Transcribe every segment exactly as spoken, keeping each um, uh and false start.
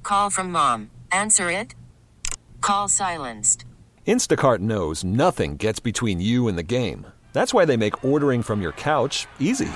call from mom. Answer it. Call silenced. Instacart knows nothing gets between you and the game. That's why they make ordering from your couch easy.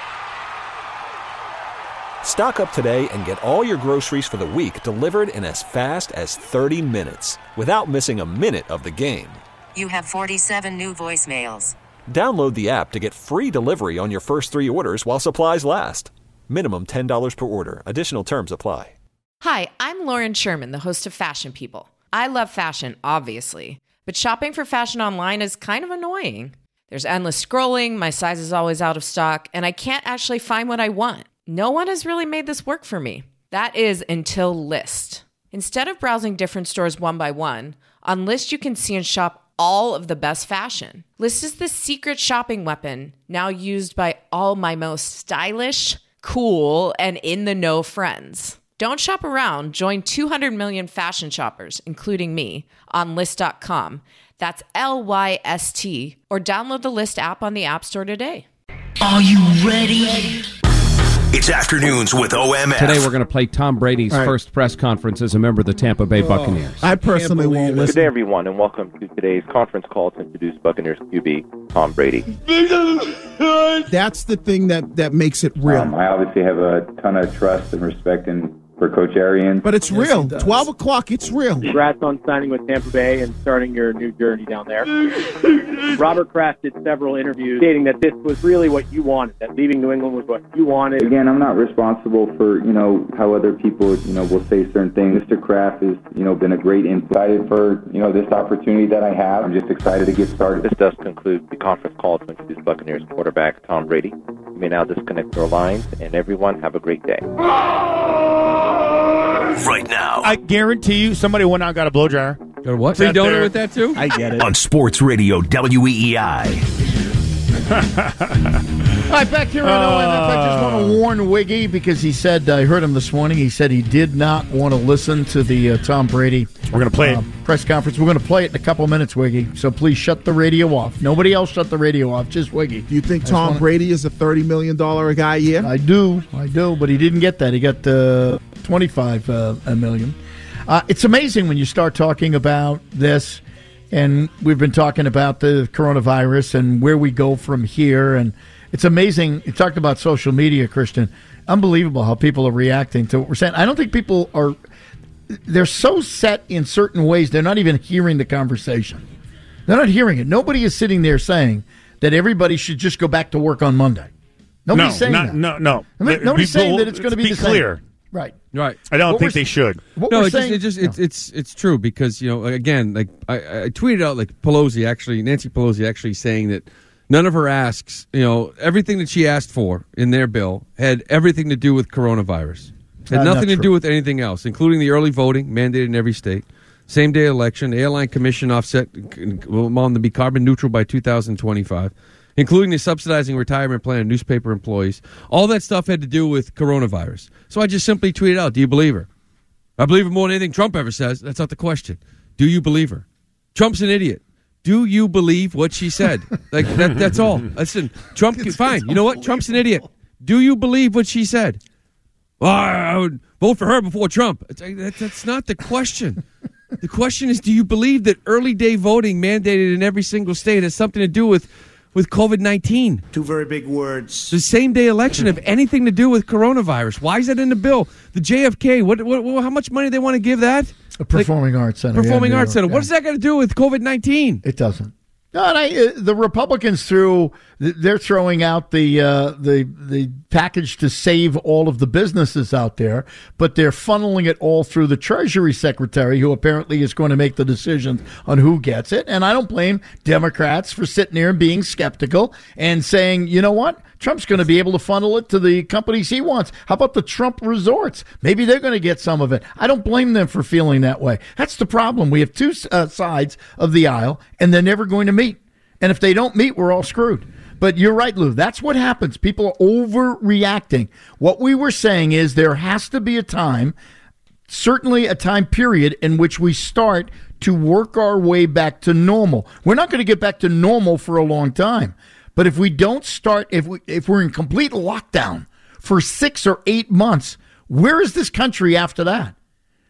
Stock up today and get all your groceries for the week delivered in as fast as thirty minutes without missing a minute of the game. You have forty-seven new voicemails. Download the app to get free delivery on your first three orders while supplies last. Minimum ten dollars per order. Additional terms apply. Hi, I'm Lauren Sherman, the host of Fashion People. I love fashion, obviously, but shopping for fashion online is kind of annoying. There's endless scrolling, my size is always out of stock, and I can't actually find what I want. No one has really made this work for me. That is until Lyst. Instead of browsing different stores one by one, on Lyst you can see and shop all of the best fashion. Lyst is the secret shopping weapon now used by all my most stylish, cool, and in-the-know friends. Don't shop around. Join two hundred million fashion shoppers, including me, on Lyst dot com. That's L Y S T. Or download the Lyst app on the App Store today. Are you ready? It's Afternoons with O M F. Today we're going to play Tom Brady's right. first press conference as a member of the Tampa Bay Buccaneers. I personally won't listen. Good day, everyone, and welcome to today's conference call to introduce Buccaneers Q B Tom Brady. That's the thing that, that makes it real. Um, I obviously have a ton of trust and respect in for Coach Arians. But it's yes, real. twelve o'clock, it's real. Congrats on signing with Tampa Bay and starting your new journey down there. Robert Kraft did several interviews stating that this was really what you wanted, that leaving New England was what you wanted. Again, I'm not responsible for, you know, how other people, you know, will say certain things. Mister Kraft has, you know, been a great input. Excited for, you know, this opportunity that I have. I'm just excited to get started. This does conclude the conference call to introduce Buccaneers quarterback Tom Brady. You may now disconnect your lines, and everyone have a great day. Right now, I guarantee you somebody went out and got a blow dryer. Got a what? Free donut there with that too? I get it. On Sports Radio W E E I. All right, back here on O M F, I just want to warn Wiggy because he said, I heard him this morning, he said he did not want to listen to the uh, Tom Brady We're going to play uh, it. press conference. We're going to play it in a couple minutes, Wiggy. So please shut the radio off. Nobody else shut the radio off, just Wiggy. Do you think Tom wanna... Brady is a thirty million dollars a guy a year? I do. I do, but he didn't get that. He got uh, twenty-five uh, a million. Uh, it's amazing when you start talking about this, and we've been talking about the coronavirus and where we go from here, and it's amazing. You talked about social media, Christian. Unbelievable how people are reacting to what we're saying. I don't think people are – they're so set in certain ways, they're not even hearing the conversation. They're not hearing it. Nobody is sitting there saying that everybody should just go back to work on Monday. Nobody's no, saying not, that. No, no. I mean, nobody's people, saying that it's going to be the clear. same. Right. Right. I don't what think they should. What no, we're it saying, just, it just no. it's it's it's true because, you know, again, like I, I tweeted out like Pelosi actually, Nancy Pelosi actually saying that none of her asks, you know, everything that she asked for in their bill had everything to do with coronavirus. Had Uh, nothing to true. do with anything else, including the early voting mandated in every state, same day election, the airline commission offset will on to be carbon neutral by two thousand twenty-five, including the subsidizing retirement plan of newspaper employees. All that stuff had to do with coronavirus. So I just simply tweeted out, do you believe her? I believe her more than anything Trump ever says. That's not the question. Do you believe her? Trump's an idiot. Do you believe what she said? Like that, that's all. Listen, Trump, fine. You know what? Trump's an idiot. Do you believe what she said? Well, I would vote for her before Trump. It's, that, that's not the question. The question is, do you believe that early day voting mandated in every single state has something to do with, with covid nineteen? Two very big words. The same day election have anything to do with coronavirus? Why is that in the bill? The J F K, what, what, what how much money they want to give that? A performing like, arts center. Performing yeah, arts center. Yeah. What does that got to do with covid nineteen? It doesn't. No, and I, uh, the Republicans threw they're throwing out the uh, the the package to save all of the businesses out there, but they're funneling it all through the Treasury Secretary, who apparently is going to make the decisions on who gets it. And I don't blame Democrats for sitting there and being skeptical and saying, you know what? Trump's going to be able to funnel it to the companies he wants. How about the Trump resorts? Maybe they're going to get some of it. I don't blame them for feeling that way. That's the problem. We have two uh, sides of the aisle, and they're never going to meet. And if they don't meet, we're all screwed. But you're right, Lou. That's what happens. People are overreacting. What we were saying is there has to be a time, certainly a time period, in which we start to work our way back to normal. We're not going to get back to normal for a long time. But if we don't start, if we if we're in complete lockdown for six or eight months, where is this country after that?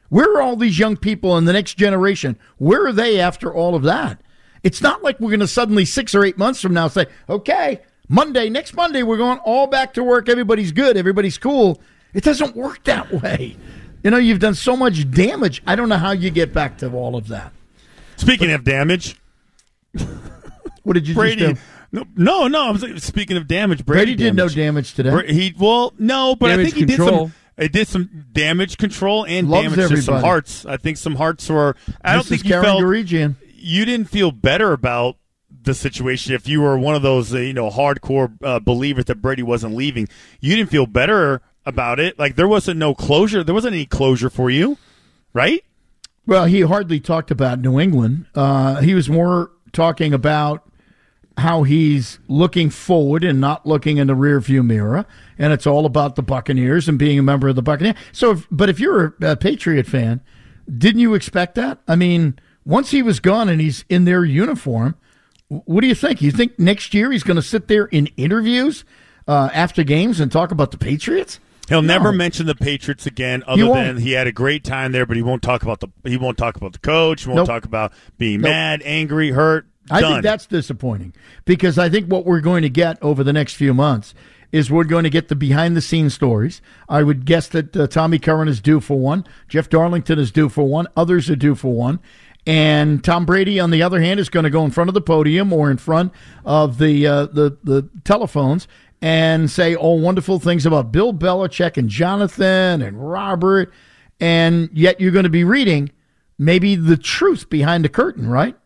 Where are all these young people in the next generation? Where are they after all of that? It's not like we're going to suddenly six or eight months from now say, okay, Monday, next Monday, we're going all back to work. Everybody's good. Everybody's cool. It doesn't work that way. You know, you've done so much damage. I don't know how you get back to all of that. Speaking but, of damage. What did you Brady, just do? No, no, no. I was like, speaking of damage, Brady, Brady did damage. no damage today. He well, no, but damage I think he control. did some. It did some damage control and Loves damage everybody. to some hearts. I think some hearts were. I Missus don't think you Karen felt. Garigian. You didn't feel better about the situation if you were one of those, uh, you know, hardcore uh, believers that Brady wasn't leaving. You didn't feel better about it. Like there wasn't no closure. There wasn't any closure for you, right? Well, he hardly talked about New England. Uh, he was more talking about how he's looking forward and not looking in the rearview mirror, and it's all about the Buccaneers and being a member of the Buccaneers. So, if, but if you're a, a Patriot fan, didn't you expect that? I mean, once he was gone and he's in their uniform, what do you think? You think next year he's going to sit there in interviews uh, after games and talk about the Patriots? He'll No. never mention the Patriots again, He other won't. than he had a great time there. But he won't talk about the he won't talk about the coach. He won't Nope. talk about being Nope. mad, angry, hurt. I Done. think that's disappointing because I think what we're going to get over the next few months is we're going to get the behind-the-scenes stories. I would guess that uh, Tommy Curran is due for one. Jeff Darlington is due for one. Others are due for one. And Tom Brady, on the other hand, is going to go in front of the podium or in front of the uh, the, the telephones and say all wonderful things about Bill Belichick and Jonathan and Robert. And yet you're going to be reading maybe the truth behind the curtain, right?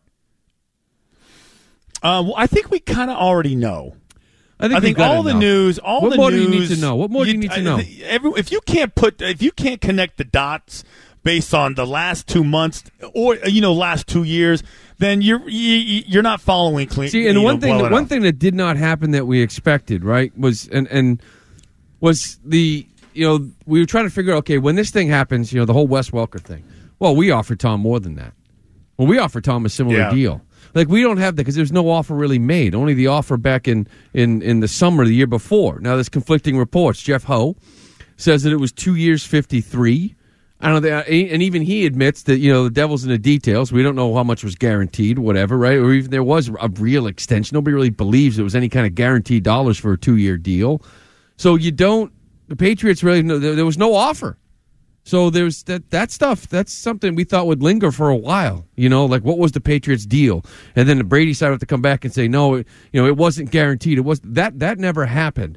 Uh, well, I think we kind of already know. I think, I think we've got all the enough. news, all what the more news. do you need to know? What more do you need to know? I- every, if you can't put, if you can't connect the dots based on the last two months or you know last two years, then you're you, you're not following clean. See, and you one know, thing, well one enough. thing that did not happen that we expected, right, was and and was the you know we were trying to figure out, okay, when this thing happens, you know, the whole Wes Welker thing. Well, we offered Tom more than that. Well, we offered Tom a similar Yeah. deal. Like, we don't have that because there's no offer really made. Only the offer back in, in, in the summer the year before. Now, there's conflicting reports. Jeff Ho says that it was two years, fifty-three. I don't know, and even he admits that, you know, the devil's in the details. We don't know how much was guaranteed, whatever, right? Or even there was a real extension. Nobody really believes there was any kind of guaranteed dollars for a two-year deal. So you don't, the Patriots really, there, there was no offer. So there's that that stuff. That's something we thought would linger for a while. You know, like what was the Patriots' deal? And then the Brady side would have to come back and say, no, it, you know, it wasn't guaranteed. It was that that never happened.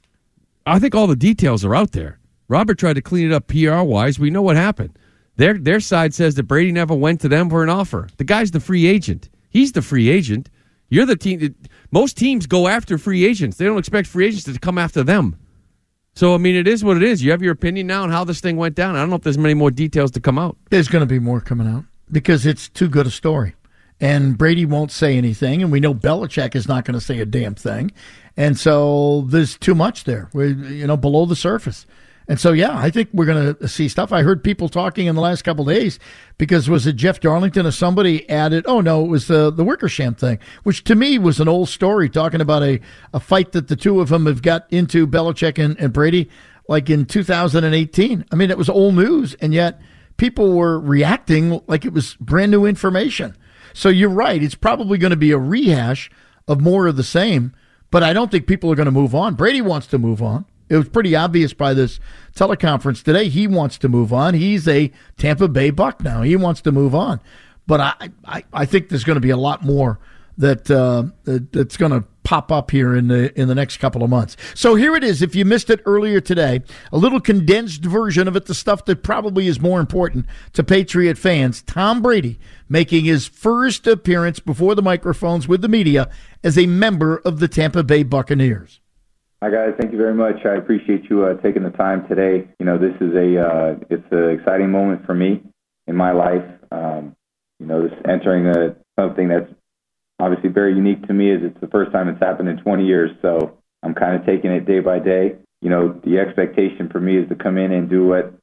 I think all the details are out there. Robert tried to clean it up P R wise. We know what happened. Their their side says that Brady never went to them for an offer. The guy's the free agent. He's the free agent. You're the team. Most teams go after free agents. They don't expect free agents to come after them. So, I mean, it is what it is. You have your opinion now on how this thing went down. I don't know if there's many more details to come out. There's going to be more coming out because it's too good a story. And Brady won't say anything, and we know Belichick is not going to say a damn thing. And so there's too much there, we're, you know, below the surface. And so, yeah, I think we're going to see stuff. I heard people talking in the last couple of days because was it Jeff Darlington or somebody added, oh, no, it was the, the Wickersham thing, which to me was an old story talking about a, a fight that the two of them have got into, Belichick and, and Brady, like in two thousand eighteen. I mean, it was old news, and yet people were reacting like it was brand new information. So you're right. It's probably going to be a rehash of more of the same, but I don't think people are going to move on. Brady wants to move on. It was pretty obvious by this teleconference today. He wants to move on. He's a Tampa Bay Buck now. He wants to move on. But I, I, I think there's going to be a lot more that uh, that's going to pop up here in the in the next couple of months. So here it is. If you missed it earlier today, a little condensed version of it, the stuff that probably is more important to Patriot fans. Tom Brady making his first appearance before the microphones with the media as a member of the Tampa Bay Buccaneers. Hi guys, thank you very much. I appreciate you uh, taking the time today. You know, this is a uh, it's an exciting moment for me in my life. Um, you know, this entering a something that's obviously very unique to me, as it's the first time it's happened in twenty years. So I'm kind of taking it day by day. You know, the expectation for me is to come in and do what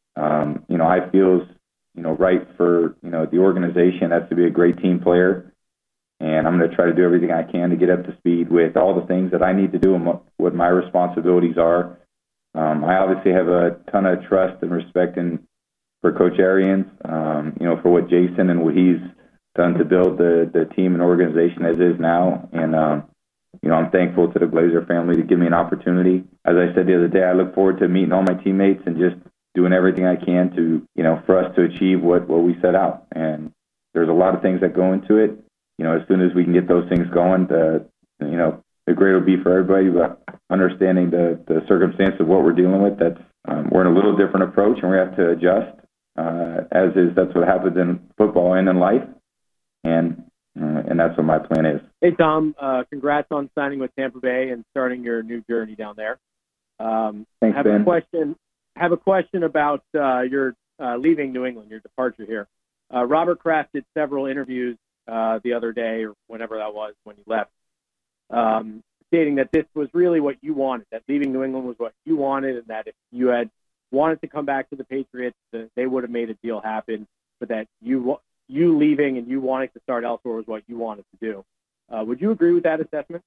um, you know I feel is you know right for you know the organization. That's to be a great team player. And I'm going to try to do everything I can to get up to speed with all the things that I need to do and what my responsibilities are. Um, I obviously have a ton of trust and respect in for Coach Arians, um, you know, for what Jason and what he's done to build the, the team and organization as is now. And, um, you know, I'm thankful to the Glazer family to give me an opportunity. As I said the other day, I look forward to meeting all my teammates and just doing everything I can to, you know, for us to achieve what, what we set out. And there's a lot of things that go into it. You know, as soon as we can get those things going, the, you know, the great will be for everybody, but understanding the, the circumstance of what we're dealing with, that's, um, we're in a little different approach and we have to adjust, uh, as is, that's what happens in football and in life. And, uh, and that's what my plan is. Hey, Tom, uh, congrats on signing with Tampa Bay and starting your new journey down there. Um, Thanks, have Ben. a question, have a question about, uh, your, uh, leaving New England, your departure here. Uh, Robert Kraft did several interviews, uh, the other day or whenever that was when he left. Um, stating that this was really what you wanted, that leaving New England was what you wanted, and that if you had wanted to come back to the Patriots, that they would have made a deal happen, but that you you leaving and you wanting to start elsewhere was what you wanted to do. Uh, would you agree with that assessment?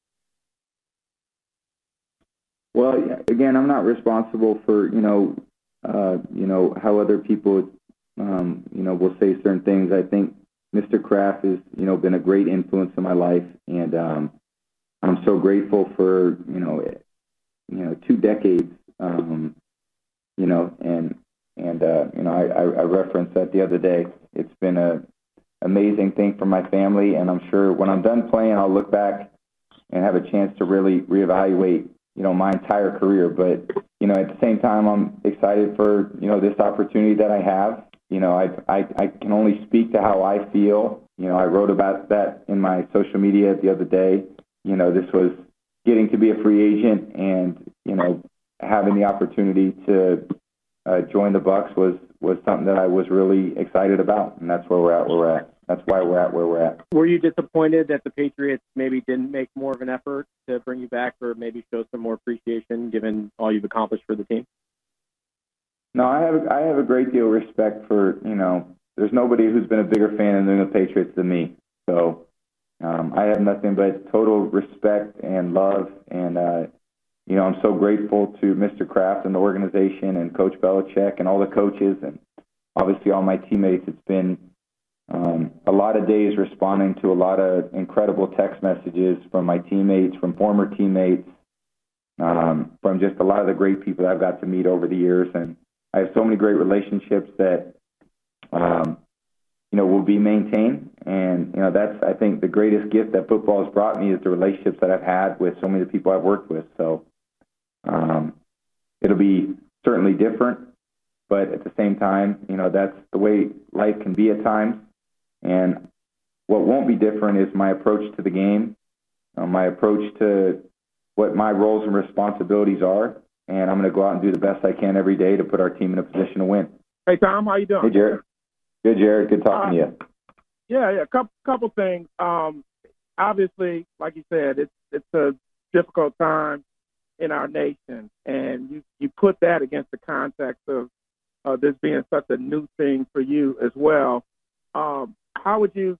Well, again, I'm not responsible for, you know, uh, you know, how other people, um, you know, will say certain things. I think Mister Kraft has, you know, been a great influence in my life, and um, I'm so grateful for, you know, you know, two decades, um, you know, and, and, uh, you know, I, I referenced that the other day. It's been a amazing thing for my family. And I'm sure when I'm done playing, I'll look back and have a chance to really reevaluate, you know, my entire career. But, you know, at the same time, I'm excited for, you know, this opportunity that I have. You know, I, I, I can only speak to how I feel. You know, I wrote about that in my social media the other day. You know, this was getting to be a free agent, and, you know, having the opportunity to uh, join the Bucs was, was something that I was really excited about, and that's where we're at. Where we're at. That's why we're at where we're at. Were you disappointed that the Patriots maybe didn't make more of an effort to bring you back, or maybe show some more appreciation given all you've accomplished for the team? No, I have I have a great deal of respect for, you know, there's nobody who's been a bigger fan of the New England Patriots than me. So um, I have nothing but total respect and love, and uh, you know, I'm so grateful to Mister Kraft and the organization and Coach Belichick and all the coaches and obviously all my teammates. It's been um, a lot of days responding to a lot of incredible text messages from my teammates, from former teammates, um, from just a lot of the great people I've got to meet over the years. And I have so many great relationships that, um, you know, will be maintained. And, you know, that's, I think, the greatest gift that football has brought me is the relationships that I've had with so many people I've worked with. So um, it'll be certainly different, but at the same time, you know, that's the way life can be at times. And what won't be different is my approach to the game, uh, my approach to what my roles and responsibilities are. And I'm going to go out and do the best I can every day to put our team in a position to win. Hey, Tom, how you doing? Hey, Jared. Good, Jared. Good talking uh, to you. Yeah, yeah. Couple, couple things. Um, obviously, like you said, it's it's a difficult time in our nation, and you you put that against the context of uh, this being such a new thing for you as well. Um, how would you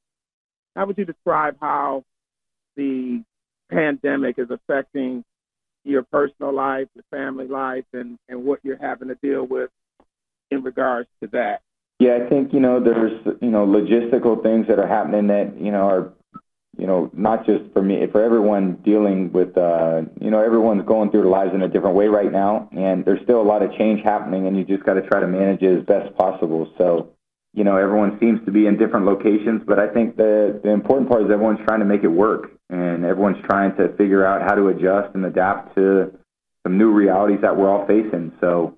how would you describe how the pandemic is affecting your personal life, your family life, and, and what you're having to deal with in regards to that? Yeah, I think, you know, there's, you know, logistical things that are happening that, you know, are, you know, not just for me, for everyone dealing with, uh, you know, everyone's going through their lives in a different way right now, and there's still a lot of change happening, and you just got to try to manage it as best possible. So, you know, everyone seems to be in different locations, but I think the, the important part is everyone's trying to make it work, and everyone's trying to figure out how to adjust and adapt to some new realities that we're all facing. So,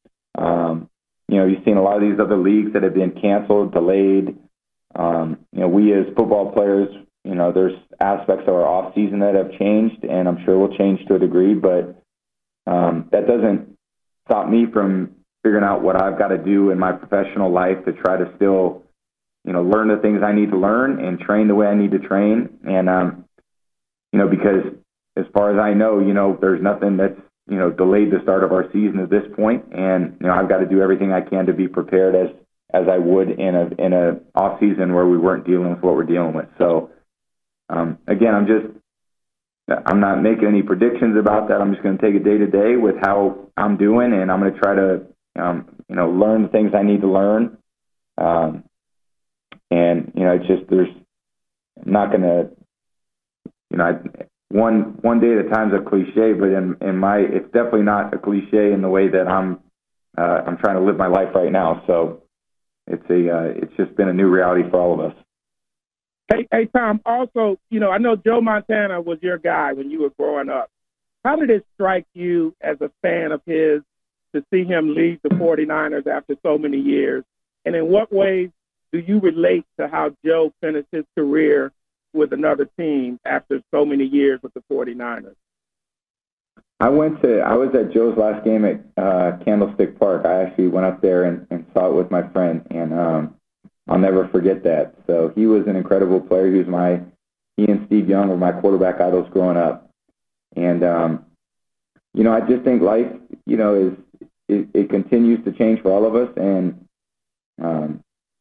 um, you know, you've seen a lot of these other leagues that have been canceled, delayed. Um, you know, we as football players, you know, there's aspects of our off season that have changed, and I'm sure will change to a degree, but um, that doesn't stop me from figuring out what I've got to do in my professional life to try to still, you know, learn the things I need to learn and train the way I need to train. And, um, you know, because as far as I know, you know, there's nothing that's, you know, delayed the start of our season at this point. And, you know, I've got to do everything I can to be prepared as, as I would in a, in a off season where we weren't dealing with what we're dealing with. So, um, again, I'm just, I'm not making any predictions about that. I'm just going to take it day to day with how I'm doing, and I'm going to try to, um, you know, learn the things I need to learn. Um, and, you know, it's just, there's I'm not going to, you know, I, one, one day at a time is a cliche, but in, in my, it's definitely not a cliche in the way that I'm, uh, I'm trying to live my life right now. So it's a, uh, it's just been a new reality for all of us. Hey, hey, Tom, also, you know, I know Joe Montana was your guy when you were growing up. How did it strike you as a fan of his to see him leave the 49ers after so many years? And in what ways do you relate to how Joe finished his career with another team after so many years with the 49ers? I went to, I was at Joe's last game at uh, Candlestick Park. I actually went up there and, and saw it with my friend, and um, I'll never forget that. So he was an incredible player. He was my, he and Steve Young were my quarterback idols growing up. And, um, you know, I just think life, you know, is, it, it continues to change for all of us. And, um,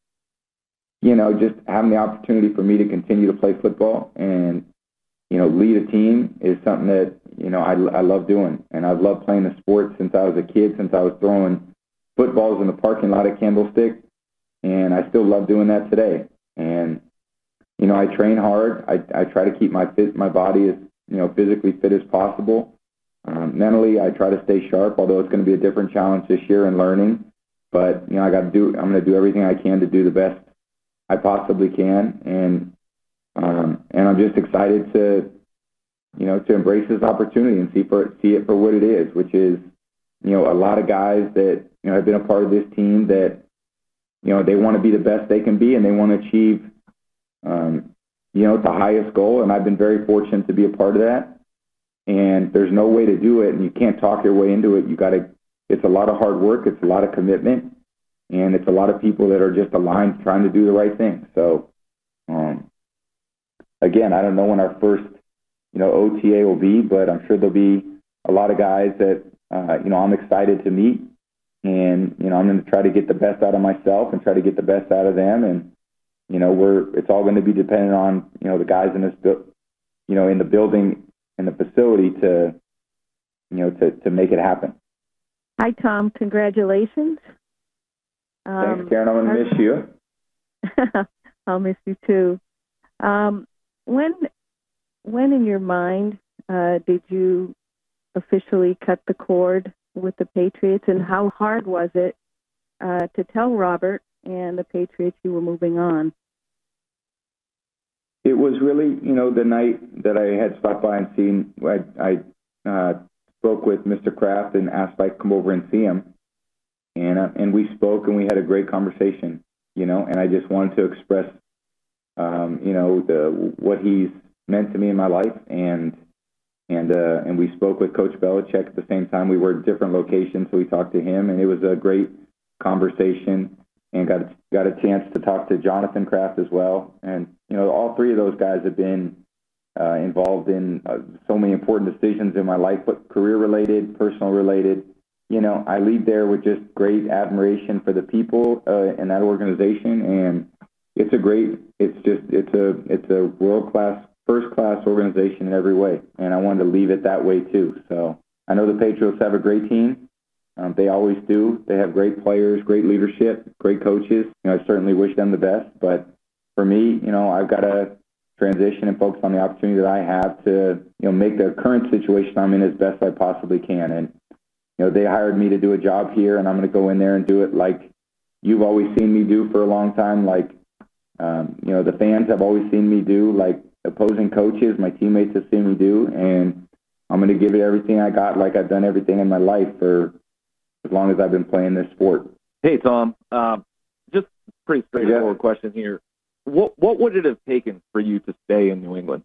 you know, just having the opportunity for me to continue to play football and, you know, lead a team is something that, you know, I, I love doing. And I've loved playing the sport since I was a kid, since I was throwing footballs in the parking lot at Candlestick. And I still love doing that today. And, you know, I train hard. I, I try to keep my fit, my body as, you know, physically fit as possible. Um, mentally, I try to stay sharp, although it's going to be a different challenge this year in learning. But, you know, I got to do, I'm going to do everything I can to do the best I possibly can. And, um, and I'm just excited to, you know, to embrace this opportunity and see for, see it for what it is, which is, you know, a lot of guys that, you know, have been a part of this team that, you know, they want to be the best they can be and they want to achieve, um, you know, the highest goal. And I've been very fortunate to be a part of that. And there's no way to do it, and you can't talk your way into it. You got to, it's a lot of hard work. It's a lot of commitment. And it's a lot of people that are just aligned trying to do the right thing. So, um, again, I don't know when our first, you know, O T A will be, but I'm sure there'll be a lot of guys that, uh, you know, I'm excited to meet. And, you know, I'm going to try to get the best out of myself and try to get the best out of them. And, you know, we're, it's all going to be dependent on, you know, the guys in this, you know, in the building, in the facility to, you know, to, to make it happen. Hi, Tom. Congratulations. Thanks, Karen. I'm going to miss you. I'll miss you too. Um, when, when in your mind uh, did you officially cut the cord with the Patriots, and how hard was it uh, to tell Robert and the Patriots you were moving on? It was really, you know, the night that I had stopped by and seen, I, I uh, spoke with Mister Kraft and asked if I could come over and see him. And, uh, and we spoke and we had a great conversation, you know, and I just wanted to express, um, you know, the, what he's meant to me in my life. And, and, uh, and we spoke with Coach Belichick at the same time. We were at different locations, so we talked to him, and it was a great conversation, and got, got a chance to talk to Jonathan Kraft as well. And, you know, all three of those guys have been uh, involved in uh, so many important decisions in my life, but career-related, personal-related. You know, I leave there with just great admiration for the people uh, in that organization, and it's a great, it's just, it's a, it's a world-class, first-class organization in every way, and I wanted to leave it that way too. So I know the Patriots have a great team. Um, they always do. They have great players, great leadership, great coaches. You know, I certainly wish them the best, but for me, you know, I've got to transition and focus on the opportunity that I have to, you know, make the current situation I'm in as best I possibly can. And, you know, they hired me to do a job here, and I'm going to go in there and do it like you've always seen me do for a long time, like, um, you know, the fans have always seen me do, like opposing coaches, my teammates have seen me do, and I'm going to give it everything I got, like I've done everything in my life for as long as I've been playing this sport. Hey, Tom, um, just a pretty straightforward yeah. question here. What what would it have taken for you to stay in New England?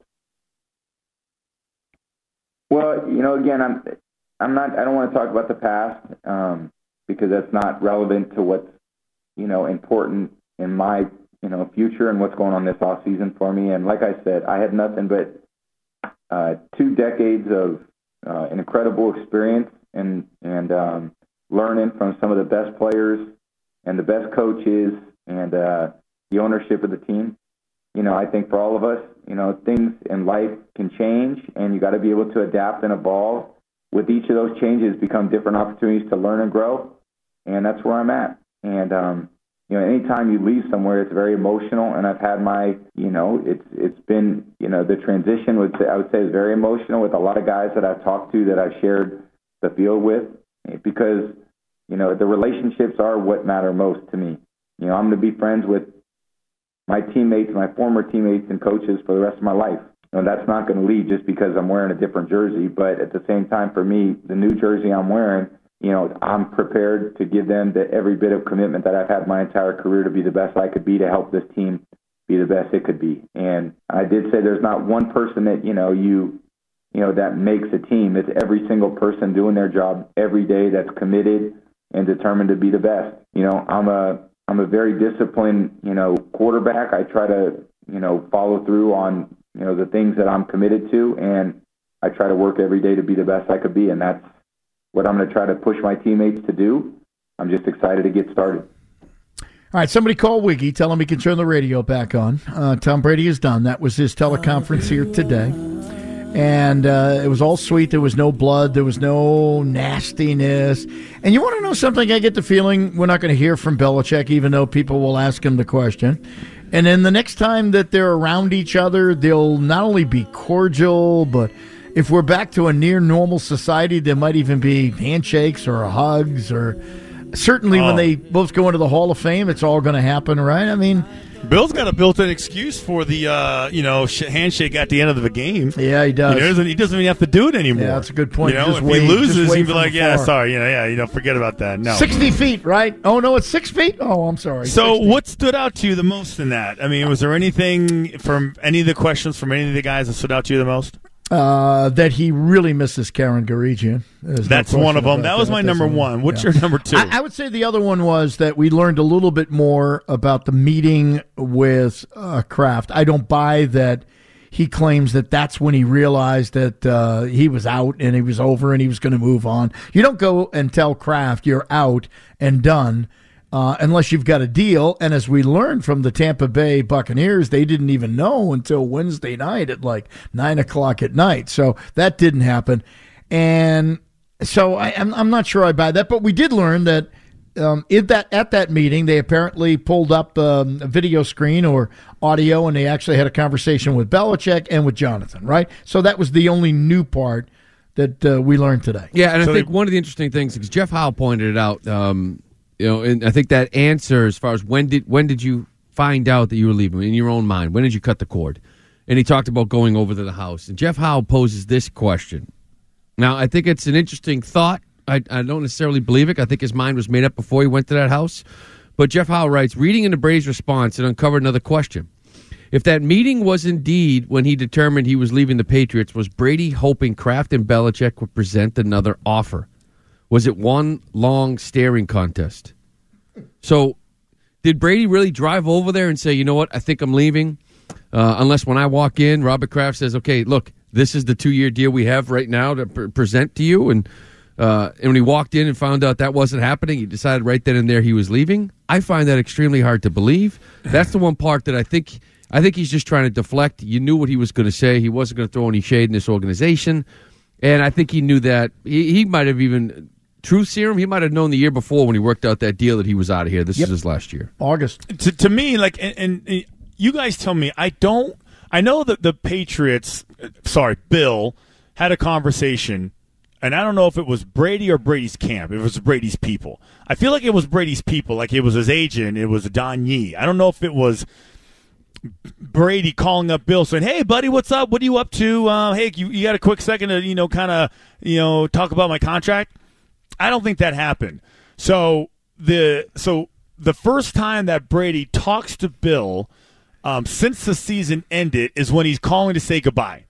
Well, you know, again, I'm I'm not. I don't want to talk about the past um, because that's not relevant to what's, you know, important in my, you know, future and what's going on this off season for me. And like I said, I had nothing but uh, two decades of uh, an incredible experience and and um, learning from some of the best players and the best coaches and uh, the ownership of the team. You know, I think for all of us, you know, things in life can change, and you got to be able to adapt and evolve. With each of those changes become different opportunities to learn and grow. and that's where I'm at. And um, you know, anytime you leave somewhere, it's very emotional. And I've had my, you know, it's it's been, you know, the transition was, I would say, is very emotional with a lot of guys that I've talked to that I've shared the field with, because you know the relationships are what matter most to me. You know, I'm going to be friends with my teammates, my former teammates and coaches for the rest of my life. You know, that's not going to leave just because I'm wearing a different jersey. But at the same time, for me, the new jersey I'm wearing, you know, I'm prepared to give them the every bit of commitment that I've had my entire career to be the best I could be, to help this team be the best it could be. And I did say there's not one person that, you know, you, you know, that makes a team. It's every single person doing their job every day that's committed and determined to be the best. You know, I'm a, I'm a very disciplined, you know, quarterback. I try to, you know, follow through on, you know, the things that I'm committed to, and I try to work every day to be the best I could be. And that's what I'm going to try to push my teammates to do. I'm just excited to get started. All right, somebody call Wiggy. Tell him he can turn the radio back on. Uh, Tom Brady is done. That was his teleconference here today. And uh, it was all sweet. There was no blood. There was no nastiness. And you want to know something? I get the feeling we're not going to hear from Belichick, even though people will ask him the question. And then the next time that they're around each other, they'll not only be cordial, but if we're back to a near normal society, there might even be handshakes or hugs, or certainly oh. when they both go into the Hall of Fame, it's all going to happen, right? I mean, Bill's got a built-in excuse for the uh, you know sh- handshake at the end of the game. Yeah, he does. He doesn't, he doesn't even have to do it anymore. Yeah, that's a good point. You know, just if wave, he loses, he'd be like, "Yeah, afar. sorry, you know, yeah, you know, forget about that." No, sixty feet, right? Oh no, it's six feet. Oh, I'm sorry. So, what stood out to you the most in that? I mean, was there anything from any of the questions from any of the guys that stood out to you the most? Uh, that he really misses Karen Garigian. There's That's no one of them. about That was my number one. What's your number two? I, I would say the other one was that we learned a little bit more about the meeting with uh, Kraft. I don't buy that he claims that that's when he realized that uh, he was out and he was over and he was going to move on. You don't go and tell Kraft you're out and done Uh, unless you've got a deal. And as we learned from the Tampa Bay Buccaneers, they didn't even know until Wednesday night at like nine o'clock at night. So that didn't happen. And so I, I'm, I'm not sure I buy that, but we did learn that um, in that at that meeting, they apparently pulled up um, a video screen or audio, and they actually had a conversation with Belichick and with Jonathan, right? So that was the only new part that uh, we learned today. Yeah, and so I think they, one of the interesting things, because Jeff Howe pointed it out, um, you know, and I think that answer as far as when did when did you find out that you were leaving in your own mind? When did you cut the cord? And he talked about going over to the house. And Jeff Howe poses this question. Now, I think it's an interesting thought. I, I don't necessarily believe it. I think his mind was made up before he went to that house. But Jeff Howe writes, reading into Brady's response, it uncovered another question. If that meeting was indeed when he determined he was leaving the Patriots, was Brady hoping Kraft and Belichick would present another offer? Was it one long staring contest? So did Brady really drive over there and say, you know what, I think I'm leaving? Uh, unless when I walk in, Robert Kraft says, okay, look, this is the two-year deal we have right now to pre- present to you. And, uh, and when he walked in and found out that wasn't happening, he decided right then and there he was leaving. I find that extremely hard to believe. That's the one part that I think I think he's just trying to deflect. You knew what he was going to say. He wasn't going to throw any shade in this organization. And I think he knew that. He, he might have even... Truth serum, he might have known the year before when he worked out that deal that he was out of here. This yep. is his last year. August. To, to me, like, and, and, and you guys tell me, I don't, I know that the Patriots, sorry, Bill, had a conversation, and I don't know if it was Brady or Brady's camp. If it was Brady's people. I feel like it was Brady's people, like it was his agent, it was Don Yee. I don't know if it was Brady calling up Bill saying, hey, buddy, what's up? What are you up to? Uh, hey, you, you got a quick second to, you know, kind of, you know, talk about my contract? I don't think that happened. So the so the first time that Brady talks to Bill um, since the season ended is when he's calling to say goodbye.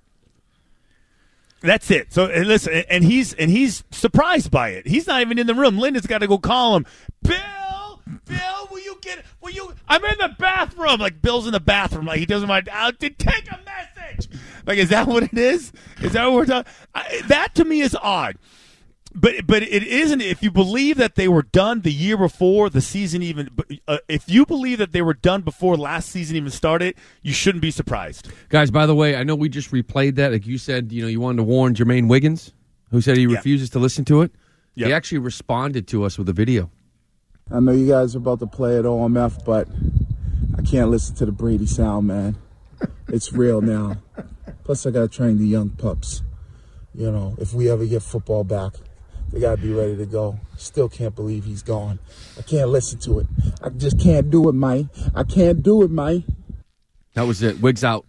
That's it. So and listen, and he's and he's surprised by it. He's not even in the room. Linda's got to go call him. Bill, Bill, will you get? Will you? I'm in the bathroom. Like Bill's in the bathroom. Like he doesn't mind. I'll take a message. Like is that what it is? Is that what we're talking? I, that to me is odd. But but it isn't. If you believe that they were done the year before the season even, uh, if you believe that they were done before last season even started, you shouldn't be surprised. Guys, by the way, I know we just replayed that. Like you said, you know, you wanted to warn Jermaine Wiggins, who said he yeah. refuses to listen to it. Yep. He actually responded to us with a video. I know you guys are about to play at O M F, but I can't listen to the Brady sound, man. It's real now. Plus, I got to train the young pups. You know, if we ever get football back, they got to be ready to go. Still can't believe he's gone. I can't listen to it. I just can't do it, Mike. I can't do it, Mike. That was it. Wigs out.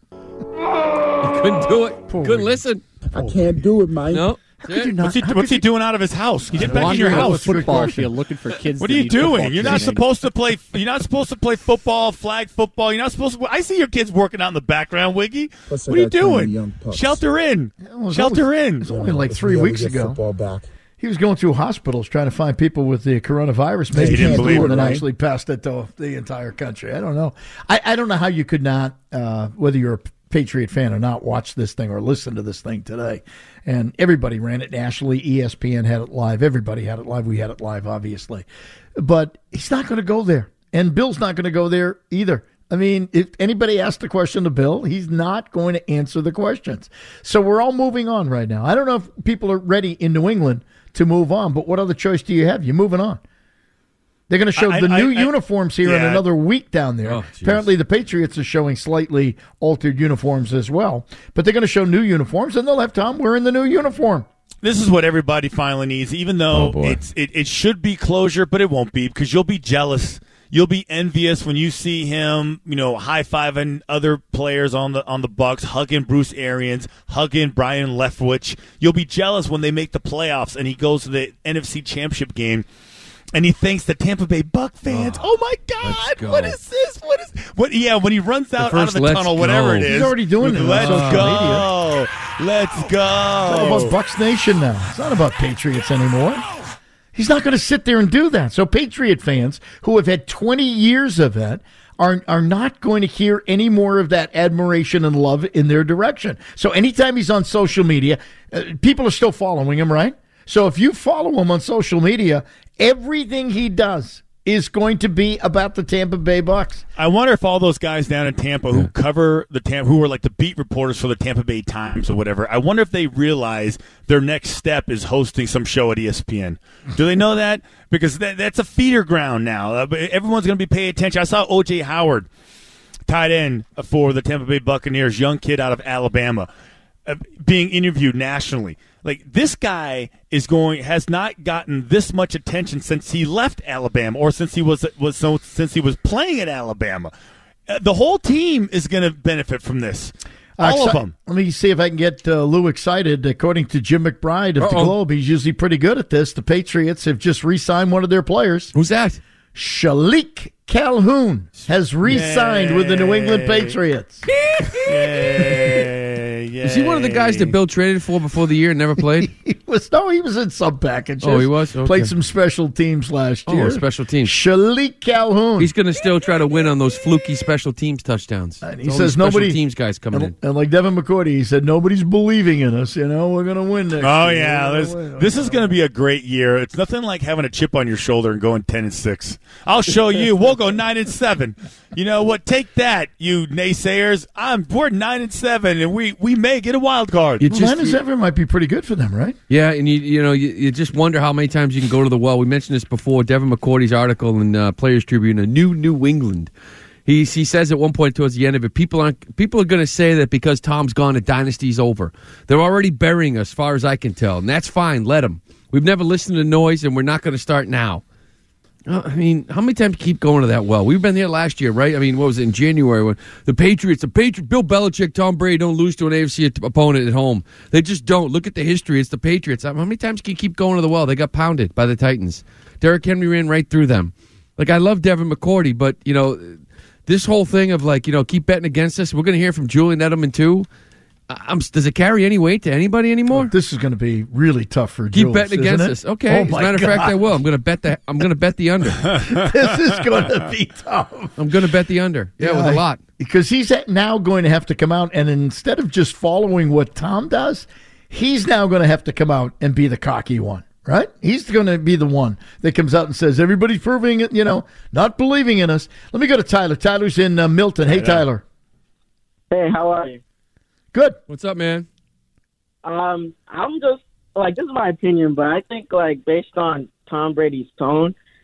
He couldn't do it. Poor couldn't Wig. listen. I can't do it, Mike. No. What's he, what's he doing out of his house? Get back in your house. Football field looking for kids. What that are you need football doing? You're not training. supposed to play. You're not supposed to play football, flag football. You're not supposed to. I see your kids working out in the background, Wiggy. Plus, I What are you gotta train the young doing? pups. Shelter in. It was Shelter only- in. It was only like If three we ever weeks get ago. Football back. He was going through hospitals trying to find people with the coronavirus. Maybe He didn't can't believe do it, it and right? actually passed it to the entire country. I don't know. I, I don't know how you could not, uh, whether you're a Patriot fan or not, watch this thing or listen to this thing today. And everybody ran it nationally. E S P N had it live. Everybody had it live. We had it live, obviously. But he's not going to go there. And Bill's not going to go there either. I mean, if anybody asked the question to Bill, he's not going to answer the questions. So we're all moving on right now. I don't know if people are ready in New England to move on, but what other choice do you have? You're moving on. They're going to show I- the I- new I- uniforms here in yeah. another week down there. Oh, geez. Apparently, the Patriots are showing slightly altered uniforms as well. But they're going to show new uniforms, and they'll have Tom wearing the new uniform. This is what everybody finally needs, even though Oh, boy. it's it, it should be closure, but it won't be because you'll be jealous. You'll be envious when you see him, you know, high-fiving other players on the on the Bucs, hugging Bruce Arians, hugging Brian Leftwich. You'll be jealous when they make the playoffs and he goes to the N F C Championship game and he thanks the Tampa Bay Buck fans. Oh, my God, go. what is this? What is what? Yeah, when he runs out, out of first the let's tunnel, go. whatever it He's is. already doing with it on Let's social go. Let's It's all go. about Bucks Nation now. It's not about Patriots anymore. He's not going to sit there and do that. So Patriot fans who have had twenty years of it are are not going to hear any more of that admiration and love in their direction. So anytime he's on social media, uh, people are still following him, right? So if you follow him on social media, everything he does is going to be about the Tampa Bay Bucks. I wonder if all those guys down in Tampa who cover the Tampa, who are like the beat reporters for the Tampa Bay Times or whatever, I wonder if they realize their next step is hosting some show at E S P N. Do they know that? Because that, that's a feeder ground now. Uh, everyone's going to be paying attention. I saw O J Howard, tight end for the Tampa Bay Buccaneers, young kid out of Alabama, uh, being interviewed nationally. Like, this guy is going has not gotten this much attention since he left Alabama or since he was was so since he was playing at Alabama. Uh, the whole team is going to benefit from this. All Uh, of exci- them. Let me see if I can get uh, Lou excited. According to Jim McBride of the Uh-oh. Globe, he's usually pretty good at this. The Patriots have just re-signed one of their players. Who's that? Shalik Calhoun has re-signed with the New England Yay. Patriots. Yay, yay. Is he one of the guys that Bill traded for before the year and never played? He was no, he was in some packages. Oh, he was? Okay. Played some special teams last Oh, year. special teams. Shalik Calhoun. He's going to still try to win on those fluky special teams touchdowns. And he It's all says these special nobody teams guys coming and, in. and like Devin McCourty, he said nobody's believing in us. You know, we're going to win next Oh year. yeah, We're this, gonna win. this is going to be a great year. It's nothing like having a chip on your shoulder and going ten and six. I'll show you. We'll go nine and seven. You know what? Take that, you naysayers. I'm we're nine and seven, and we, we may get a wild card. You Well, just- nine and seven might be pretty good for them, right? Yeah, and you you know you, you just wonder how many times you can go to the well. We mentioned this before. Devin McCourty's article in uh, Players Tribune, a new New England. He he says at one point towards the end of it, people aren't people are going to say that because Tom's gone, the dynasty's over. They're already burying us, as far as I can tell, and that's fine. Let them. We've never listened to noise, and we're not going to start now. Uh, I mean, how many times keep going to that well? We've been there last year, right? I mean, what was it, in January when the Patriots, the Patriots, Bill Belichick, Tom Brady don't lose to an A F C opponent at home. They just don't. Look at the history. It's the Patriots. How many times can you keep going to the well? They got pounded by the Titans. Derrick Henry ran right through them. Like, I love Devin McCourty, but, you know, this whole thing of, like, you know, keep betting against us. We're going to hear from Julian Edelman, too. I'm, does it carry any weight to anybody anymore? This is going to be really tough for Keep Jules, betting against isn't it? us. Okay. Oh As a my matter of fact, I God. will. I'm going to bet the. I'm going to bet the under. This is going to be tough. I'm going to bet the under. Yeah, with a lot. Because he's at- now going to have to come out, and instead of just following what Tom does, he's now going to have to come out and be the cocky one, right? He's going to be the one that comes out and says, everybody's proving it, you know, not believing in us. Let me go to Tyler. Tyler's in uh, Milton. Hey, Right on. Tyler. Hey, how are you? Good. What's up, man? Um, I'm just like this is my opinion, but I think like based on Tom Brady's tone,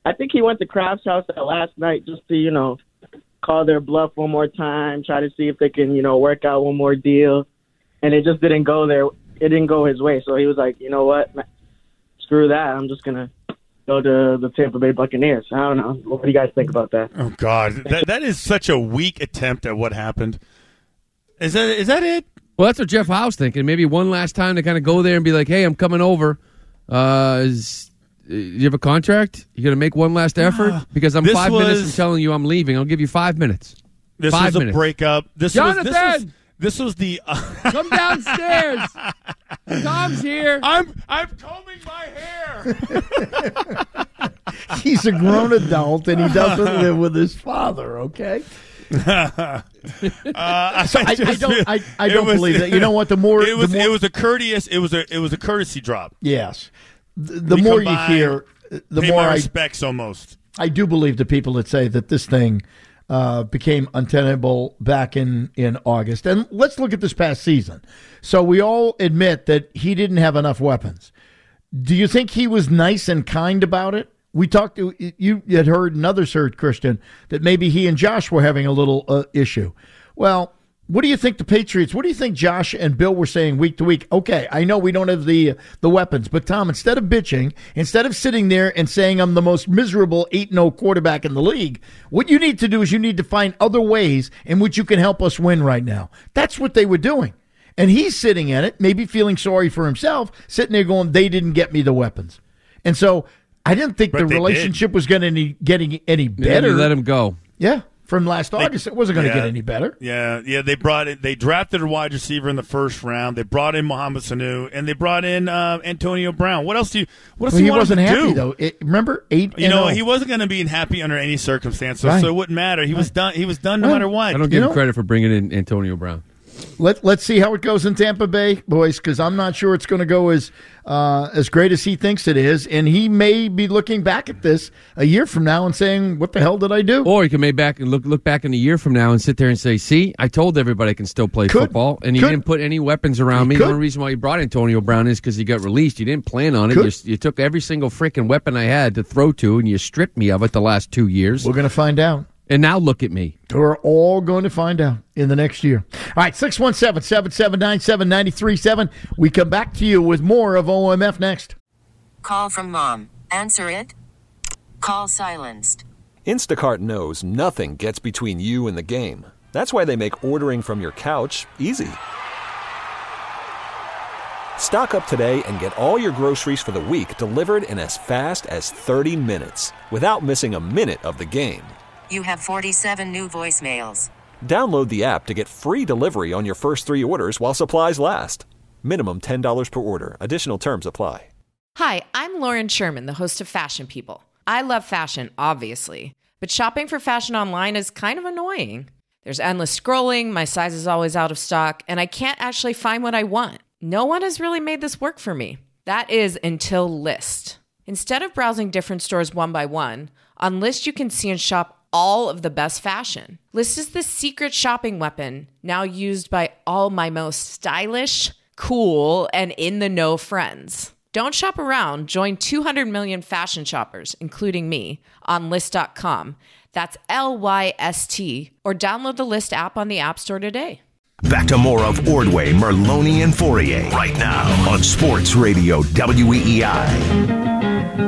I think he went to Kraft's house that last night just to, you know, call their bluff one more time, try to see if they can, you know, work out one more deal. And it just didn't go there. It didn't go his way. So he was like, you know what? Screw that. I'm just going to go to the Tampa Bay Buccaneers. I don't know. What do you guys think about that? Oh, God. That That is such a weak attempt at what happened. Is that is that it? Well, that's what Jeff Howe's thinking. Maybe one last time to kind of go there and be like, hey, I'm coming over. Uh, is, do you have a contract? You going to make one last effort? Because I'm This five was- minutes from telling you I'm leaving. I'll give you five minutes. This five was a minutes. breakup. This Jonathan! was this was, this was the uh, Come downstairs. Tom's here. I'm I'm combing my hair. He's a grown adult and he doesn't live with his father. Okay. uh, So I, I just don't. feel- I, I it don't was- believe that. You know what? The more it was the more, it was a courteous it was a it was a courtesy drop. yes. The, the We more you combine, hear, the pay more my I respects almost. I do believe the people that say that this thing uh, became untenable back in, in August. And let's look at this past season. So we all admit that he didn't have enough weapons. Do you think he was nice and kind about it? We talked to you had heard and others heard, Christian, that maybe he and Josh were having a little uh, issue. Well, what do you think the Patriots, what do you think Josh and Bill were saying week to week? Okay, I know we don't have the the weapons, but Tom, instead of bitching, instead of sitting there and saying I'm the most miserable eight and oh quarterback in the league, what you need to do is you need to find other ways in which you can help us win right now. That's what they were doing. And he's sitting in it, maybe feeling sorry for himself, sitting there going, they didn't get me the weapons. And so I didn't think But the they relationship was going to getting any Yeah, better. you let him go. Yeah, from last August, it wasn't going to Yeah. get any better. Yeah, yeah. They brought in, they drafted a wide receiver in the first round. They brought in Mohamed Sanu, and they brought in uh, Antonio Brown. What else do you? What else Well, do he you want wasn't him to happy do? though. It, remember eight. You and know, oh. he wasn't going to be happy under any circumstance, so, Right. so it wouldn't matter. He was done. He was done no Well, matter what. I don't You give him know- credit for bringing in Antonio Brown. Let Let's see how it goes in Tampa Bay, boys, because I'm not sure it's going to go as uh, as great as he thinks it is, and he may be looking back at this a year from now and saying, "What the hell did I do?" Or you can make back and look look back in a year from now and sit there and say, "See, I told everybody I can still play Could. football, and you Could. didn't put any weapons around me. Could. The only reason why you brought Antonio Brown is because he got released. You didn't plan on it. Could. You, you took every single freaking weapon I had to throw to, and you stripped me of it the last two years. We're going to find out. And now look at me. We're all going to find out in the next year. All right, six one seven, seven seven nine, seven nine three seven. We come back to you with more of O M F next. Call from mom. Answer it. Call silenced. Instacart knows nothing gets between you and the game. That's why they make ordering from your couch easy. Stock up today and get all your groceries for the week delivered in as fast as thirty minutes without missing a minute of the game. You have forty-seven new voicemails. Download the app to get free delivery on your first three orders while supplies last. Minimum ten dollars per order. Additional terms apply. Hi, I'm Lauren Sherman, the host of Fashion People. I love fashion, obviously, but shopping for fashion online is kind of annoying. There's endless scrolling, my size is always out of stock, and I can't actually find what I want. No one has really made this work for me. That is until Lyst. Instead of browsing different stores one by one, on Lyst you can see and shop all of the best fashion. Lyst is the secret shopping weapon now used by all my most stylish, cool, and in-the-know friends. Don't shop around. Join two hundred million fashion shoppers, including me, on Lyst dot com. That's L Y S T, or download the Lyst app on the App Store today. Back to more of Ordway, Merloni, and Fourier right now on Sports Radio W E E I.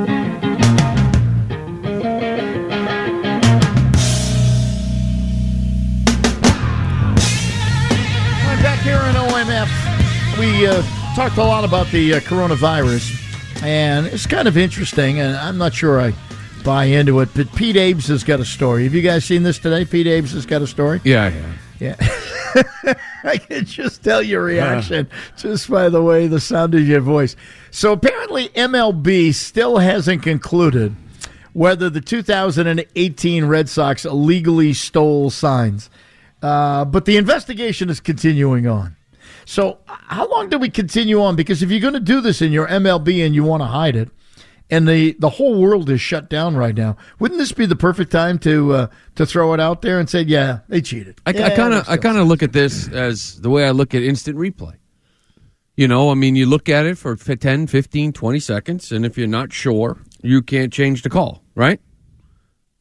I'm back here on O M F. We uh, talked a lot about the uh, coronavirus, and it's kind of interesting, and I'm not sure I buy into it, but Pete Ames has got a story. Have you guys seen this today? Pete Ames has got a story? Yeah, I have. Yeah. I can just tell your reaction just by the way, the sound of your voice. So apparently M L B still hasn't concluded whether the two thousand eighteen Red Sox illegally stole signs. Uh, but the investigation is continuing on. So how long do we continue on? Because if you're going to do this in your M L B and you want to hide it, and the, the whole world is shut down right now, wouldn't this be the perfect time to uh, to throw it out there and say, yeah, they cheated? I Yeah, kind of they're I kind of look at this as the way I look at instant replay. You know, I mean, you look at it for ten, fifteen, twenty seconds, and if you're not sure, you can't change the call, right?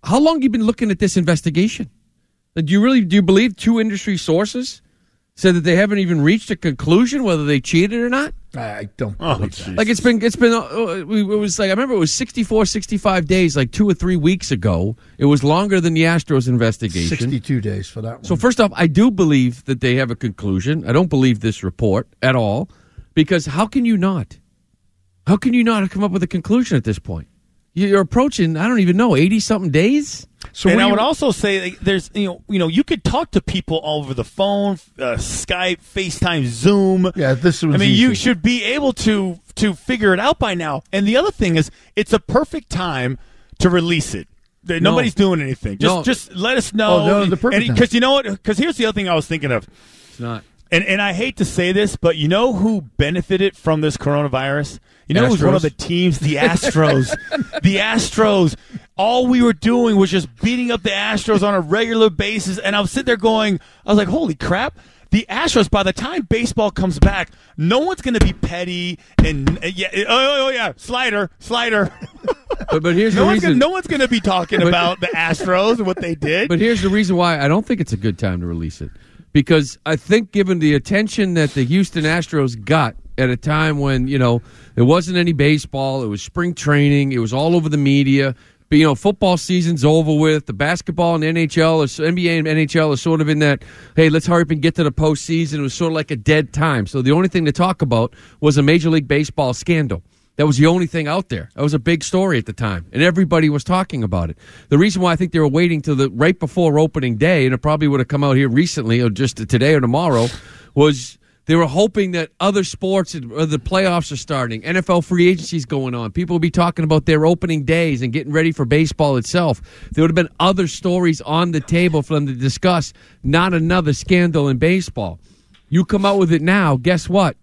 how long have you been looking at this investigation? Do you really do you believe two industry sources said that they haven't even reached a conclusion whether they cheated or not? I don't Oh, believe that. like it's been, it's been, uh, it was like, I remember it was sixty-four, sixty-five days, like two or three weeks ago. It was longer than the Astros investigation. sixty-two days for that one. So first off, I do believe that they have a conclusion. I don't believe this report at all, because how can you not? How can you not come up with a conclusion at this point? You're approaching, I don't even know, eighty-something days? So and I would also say like, there's you know you know you could talk to people over the phone, uh, Skype, FaceTime, Zoom. Yeah, this was I mean, easy. you should be able to to figure it out by now. And the other thing is, it's a perfect time to release it. There- No. Nobody's doing anything. Just No. just let us know. Oh, no, the perfect time. Because you know what? Because here's the other thing I was thinking of. It's not. And and I hate to say this, but you know who benefited from this coronavirus? You know who's one of Astros? the teams? The Astros. The Astros. All we were doing was just beating up the Astros on a regular basis, and I was sitting there going, I was like, holy crap. The Astros, by the time baseball comes back, no one's going to be petty and, uh, yeah, oh, oh, oh, yeah, slider, slider. But, but here's no the one's reason. Gonna, no one's going to be talking But- about the Astros and what they did. But here's the reason why I don't think it's a good time to release it. Because I think given the attention that the Houston Astros got at a time when, you know, there wasn't any baseball, it was spring training, it was all over the media. But, you know, football season's over with. The basketball and N H L, is, N B A and N H L are sort of in that, hey, let's hurry up and get to the postseason. It was sort of like a dead time. So the only thing to talk about was a Major League Baseball scandal. That was the only thing out there. That was a big story at the time, and everybody was talking about it. The reason why I think they were waiting till the right before opening day, and it probably would have come out here recently or just today or tomorrow, was they were hoping that other sports, or the playoffs are starting, N F L free agency's going on. People will be talking about their opening days and getting ready for baseball itself. There would have been other stories on the table for them to discuss, not another scandal in baseball. You come out with it now, guess what?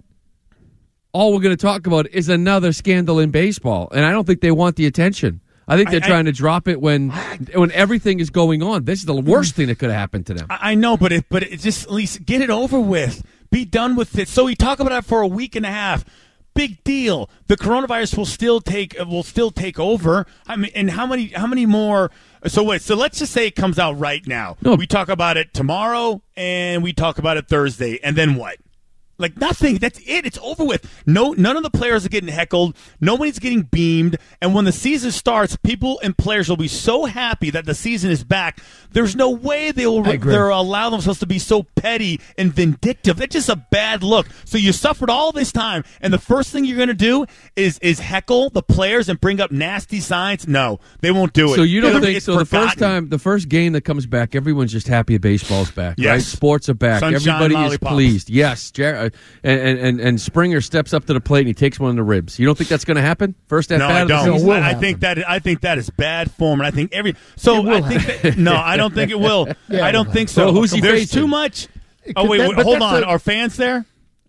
All we're going to talk about is another scandal in baseball, and I don't think they want the attention. I think they're I- I- trying to drop it when when everything is going on. This is the worst thing that could have happened to them. I I know, but it, but it just at least get it over with. Be done with it. So we talk about it for a week and a half. Big deal. The coronavirus will still take will still take over. I mean, and how many how many more? So wait. So let's just say it comes out right now. No. We talk about it tomorrow, and we talk about it Thursday, and then what? Like nothing. That's it. It's over with. No, none of the players are getting heckled. Nobody's getting beamed. And when the season starts, people and players will be so happy that the season is back. There's no way they will they'll allow themselves to be so petty and vindictive. That's just a bad look. So you suffered all this time, and the first thing you're going to do is is heckle the players and bring up nasty signs. No, they won't do it. So you don't It's think so? The first forgotten. time, the first game that comes back, everyone's just happy baseball's back, Yes. right? Sports are back. Sunshine, Everybody lollipops. is pleased. Yes, Jer- uh, and, and and Springer steps up to the plate and he takes one in the ribs. You don't think that's going to happen? First at No, bat I of the don't. season? I, I think that I think that is bad form, and I think every. So I think that, no, I don't think it will. Yeah, I don't think so. So who's he There's facing? too much. It Oh could- wait, that- wait but hold that's on. a- Are fans there?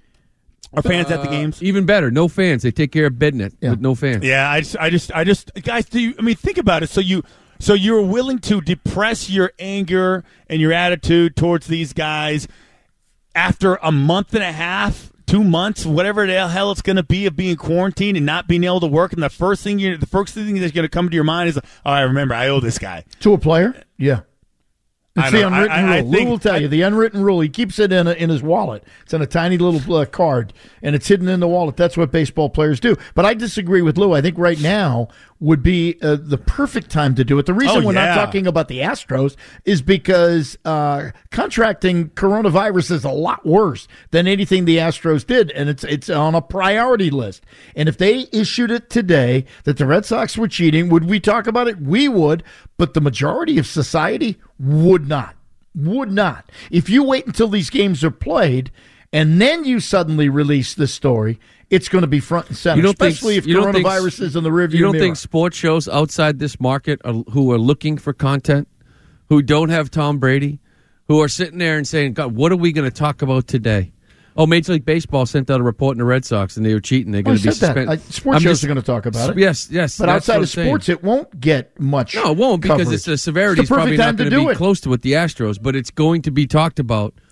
Are fans at the Uh, games? Even better, no fans. They take care of Bednet with no fans. Yeah, I just, I just, I just, guys. Do you? I mean, think about it. So you, so you're willing to depress your anger and your attitude towards these guys after a month and a half, two months, whatever the hell it's going to be of being quarantined and not being able to work. And the first thing you, the first thing that's going to come to your mind is, oh, I remember, I owe this guy. To a player? Yeah. It's I the know. unwritten I- I- I rule. think- Lou will tell you the unwritten rule. He keeps it in a, in his wallet. It's in a tiny little uh, card, and it's hidden in the wallet. That's what baseball players do. But I disagree with Lou. I think right now would be uh, the perfect time to do it. The reason Oh, we're yeah. not talking about the Astros is because uh, contracting coronavirus is a lot worse than anything the Astros did, and it's it's on a priority list. And if they issued it today that the Red Sox were cheating, would we talk about it? We would, but the majority of society would not. Would not. If you wait until these games are played and then you suddenly release the story, it's going to be front and center, You don't especially think, if you don't think- coronavirus is in the rearview You don't mirror. think sports shows outside this market are, who are looking for content, who don't have Tom Brady, who are sitting there and saying, God, what are we going to talk about today? Oh, Major League Baseball sent out a report in the Red Sox, and they were cheating. They're Well, going to I be said that. suspended. I- sports I'm shows just- are going to talk about it. Yes, yes. But that's outside what of I'm saying. sports, it won't get much. No, it won't because coverage. it's the severity It's is the probably perfect not time to going to do be it. close to what the Astros, but it's going to be talked about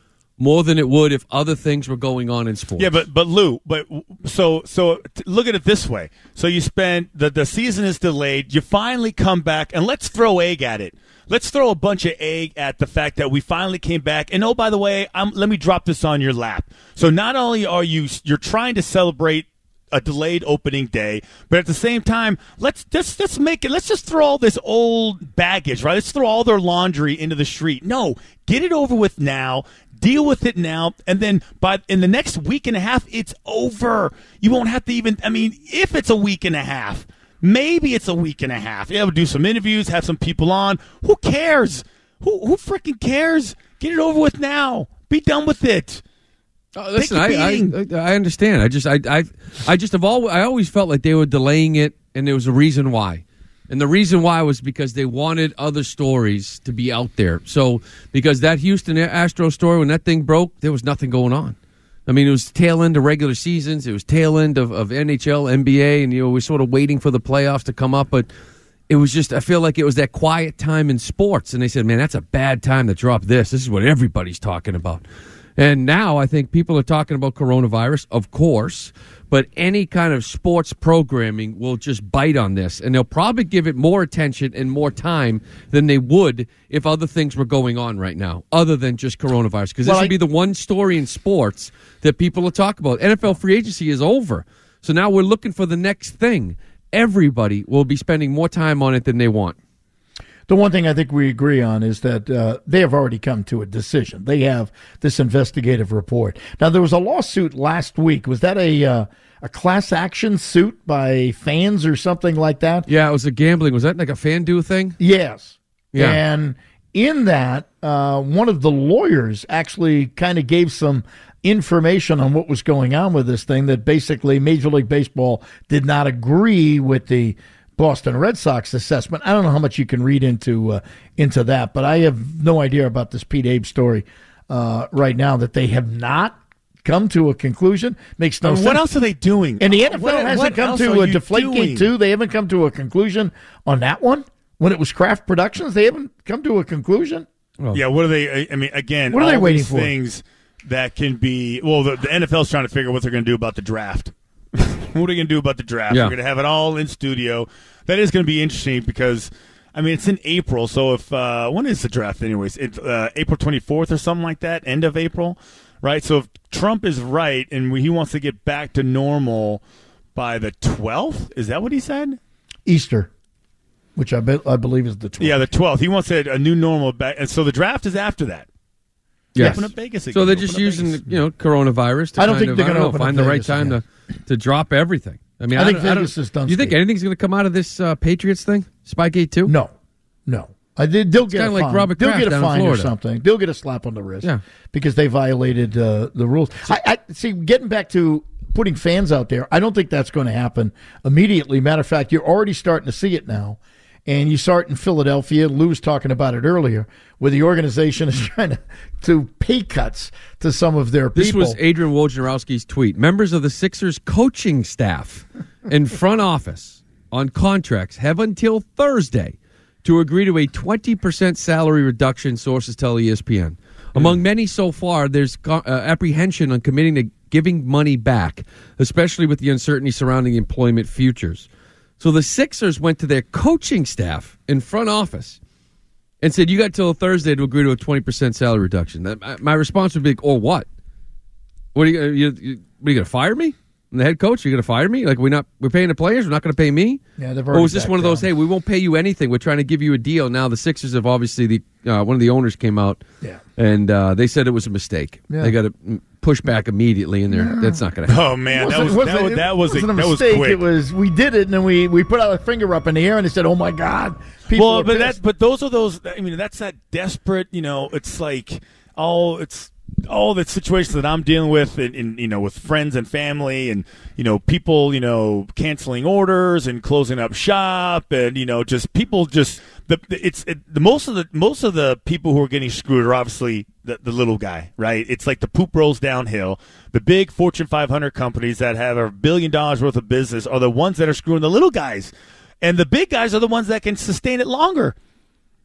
more than it would if other things were going on in sports. Yeah, but but Lou, but so so t- look at it this way. So you spend the the season is delayed. You finally come back, and let's throw egg at it. Let's throw a bunch of egg at the fact that we finally came back. And oh, by the way, I'm, let me drop this on your lap. So not only are you you're trying to celebrate a delayed opening day, but at the same time, let's just let's make it. Let's just throw all this old baggage, right? Let's throw all their laundry into the street. No, get it over with now. Deal with it now, and then by in the next week and a half, it's over. You won't have to even. I mean, if it's a week and a half, maybe it's a week and a half. You have to do some interviews, have some people on. Who cares? Who who freaking cares? Get it over with now. Be done with it. Oh, listen, I, I I understand. I just I I I just have all I always felt like they were delaying it, and there was a reason why. And the reason why was because they wanted other stories to be out there. So, because that Houston Astros story, when that thing broke, there was nothing going on. I mean, it was tail end of regular seasons. It was tail end of, of N H L, N B A, and, you know, we're sort of waiting for the playoffs to come up. But it was just, I feel like it was that quiet time in sports. And they said, man, that's a bad time to drop this. This is what everybody's talking about. And now I think people are talking about coronavirus, of course, but any kind of sports programming will just bite on this, and they'll probably give it more attention and more time than they would if other things were going on right now, other than just coronavirus, because Well, this I- would be the one story in sports that people will talk about. N F L free agency is over, so now we're looking for the next thing. Everybody will be spending more time on it than they want. The one thing I think we agree on is that uh, they have already come to a decision. They have this investigative report. Now, there was a lawsuit last week. Was that a uh, a class action suit by fans or something like that? Yeah, it was a gambling. Was that like a FanDuel thing? Yes. Yeah. And in that, uh, one of the lawyers actually kind of gave some information on what was going on with this thing, that basically Major League Baseball did not agree with the Boston Red Sox assessment. I don't know how much you can read into uh, into that, but I have no idea about this Pete Abe story uh, right now, that they have not come to a conclusion. Makes no I mean, sense. What else are they doing? And the N F L What- hasn't what come else to are a you Deflategate doing? two. They haven't come to a conclusion on that one. When it was Kraft Productions, they haven't come to a conclusion. Yeah, what are they? I mean, again, What are they all waiting these for? Things that can be. Well, the, the N F L's trying to figure out what they're going to do about the draft. What are they going to do about the draft? Yeah. We're going to have it all in studio. That is going to be interesting because, I mean, it's in April. So if uh, when is the draft, anyways? It's uh, April twenty-fourth or something like that. End of April, right? So if Trump is right and he wants to get back to normal by the twelfth, is that what he said? Easter, which I, be, I believe is the twelfth. Yeah, the twelfth. He wants a, a new normal back, and so the draft is after that. Yes. Open up Vegas again. So they're Open just up using Vegas. you know coronavirus. To I don't kind think of, they're I don't gonna know, open up find the right Vegas time again. to to drop everything. I mean, I I, think don't, I Vegas don't, is done Do you think speaking. anything's going to come out of this uh, Patriots thing? Spygate two? No, no. I did. They'll It's get a kinda like fine. Robert They'll Kraft get a down in fine or Florida. something. They'll get a slap on the wrist. Yeah. because they violated uh, the rules. I, I see. Getting back to putting fans out there, I don't think that's going to happen immediately. Matter of fact, you're already starting to see it now. And you saw it in Philadelphia. Lou was talking about it earlier, where the organization is trying to do pay cuts to some of their This people. was Adrian Wojnarowski's tweet. Members of the Sixers coaching staff and front office on contracts have until Thursday to agree to a twenty percent salary reduction, sources tell E S P N. Among many so far, there's co- uh, apprehension on committing to giving money back, especially with the uncertainty surrounding employment futures. So the Sixers went to their coaching staff in front office and said, you got till Thursday to agree to a twenty percent salary reduction. That- my- My response would be, or what? What are you, you, you, what are you going to fire me? I'm the head coach, you're going to fire me? Like, we're not, we're paying the players, we're not going to pay me? Yeah, they've Or already was this backed one of those, down. hey, we won't pay you anything, we're trying to give you a deal. Now the Sixers have obviously, the uh, one of the owners came out Yeah. and uh, they said it was a mistake. Yeah. They got to push back immediately, and they're, that's not going to happen. Oh man, that Wasn't- was wasn't- that was that was it wasn't a that was mistake. quick. It was we did it, and then we, we put our finger up in the air, and they said, "Oh my God!" People well, are but pissed. that but those are those. I mean, that's that desperate. You know, it's like all it's all the situations that I'm dealing with, in, in you know, with friends and family, and you know, people, you know, canceling orders and closing up shop, and you know, just people just the it's it, the most of the most of the people who are getting screwed are obviously the, the little guy, right? It's like the poop rolls downhill. The big Fortune five hundred companies that have a billion dollars worth of business are the ones that are screwing the little guys. And the big guys are the ones that can sustain it longer.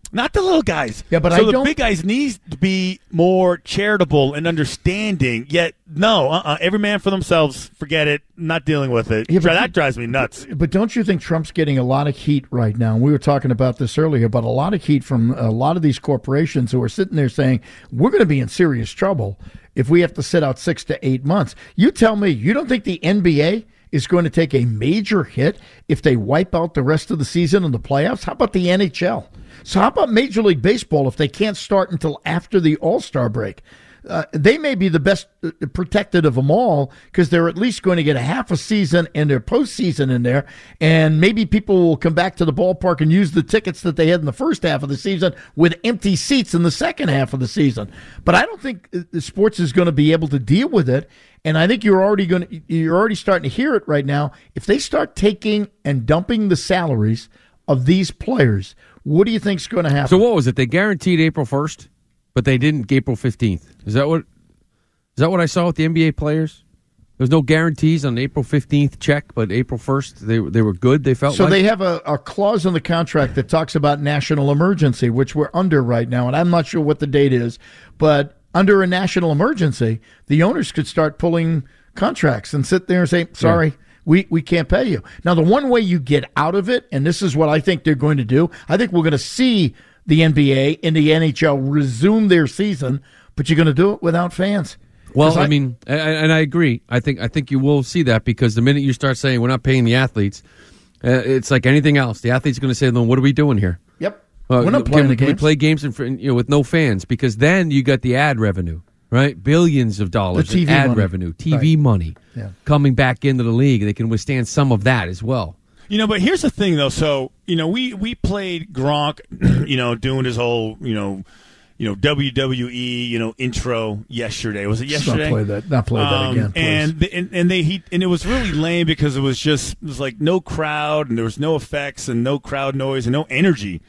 Not the little guys. Yeah, but so I the don't- big guys need to be more charitable and understanding. Yet, no, uh-uh, every man for themselves. Forget it. Not dealing with it. Yeah, but that you- drives me nuts. But don't you think Trump's getting a lot of heat right now? And we were talking about this earlier, but a lot of heat from a lot of these corporations who are sitting there saying, we're going to be in serious trouble if we have to sit out six to eight months. You tell me, you don't think the N B A is going to take a major hit if they wipe out the rest of the season and the playoffs? How about the N H L? So how about Major League Baseball if they can't start until after the All-Star break? Uh, they may be the best uh, protected of them all because they're at least going to get a half a season and their postseason in there, and maybe people will come back to the ballpark and use the tickets that they had in the first half of the season with empty seats in the second half of the season. But I don't think uh, the sports is going to be able to deal with it, and I think you're already going to, you're already starting to hear it right now. If they start taking and dumping the salaries of these players, what do you think is going to happen? So what was it? They guaranteed April first, but they didn't April fifteenth. Is that what? Is that what I saw with the N B A players? There's no guarantees on the April fifteenth check, but April first they they were good. They felt so like. they have a, a clause in the contract that talks about national emergency, which we're under right now, and I'm not sure what the date is, but under a national emergency, the owners could start pulling contracts and sit there and say, sorry. Yeah. We we can't pay you. Now, the one way you get out of it, and this is what I think they're going to do, I think we're going to see the N B A and the N H L resume their season, but you're going to do it without fans. Well, I, I mean, and I agree. I think I think you will see that because the minute you start saying we're not paying the athletes, uh, it's like anything else. The athlete's going to say, "Then what are we doing here?" Yep, uh, we're not can, playing the can we games. play games in, you know, with no fans because then you got the ad revenue. Right, billions of dollars The T V in ad money. revenue, T V Right. money Yeah. coming back into the league. They can withstand some of that as well. You know, but here's the thing, though. So, you know, we, we played Gronk, you know, doing his whole, you know, you know, W W E, you know, intro yesterday. Was it Let's yesterday? Not play that. Not play that Um, again, please. And, the, and and they he and it was really lame because it was just it was like no crowd and there was no effects and no crowd noise and no energy.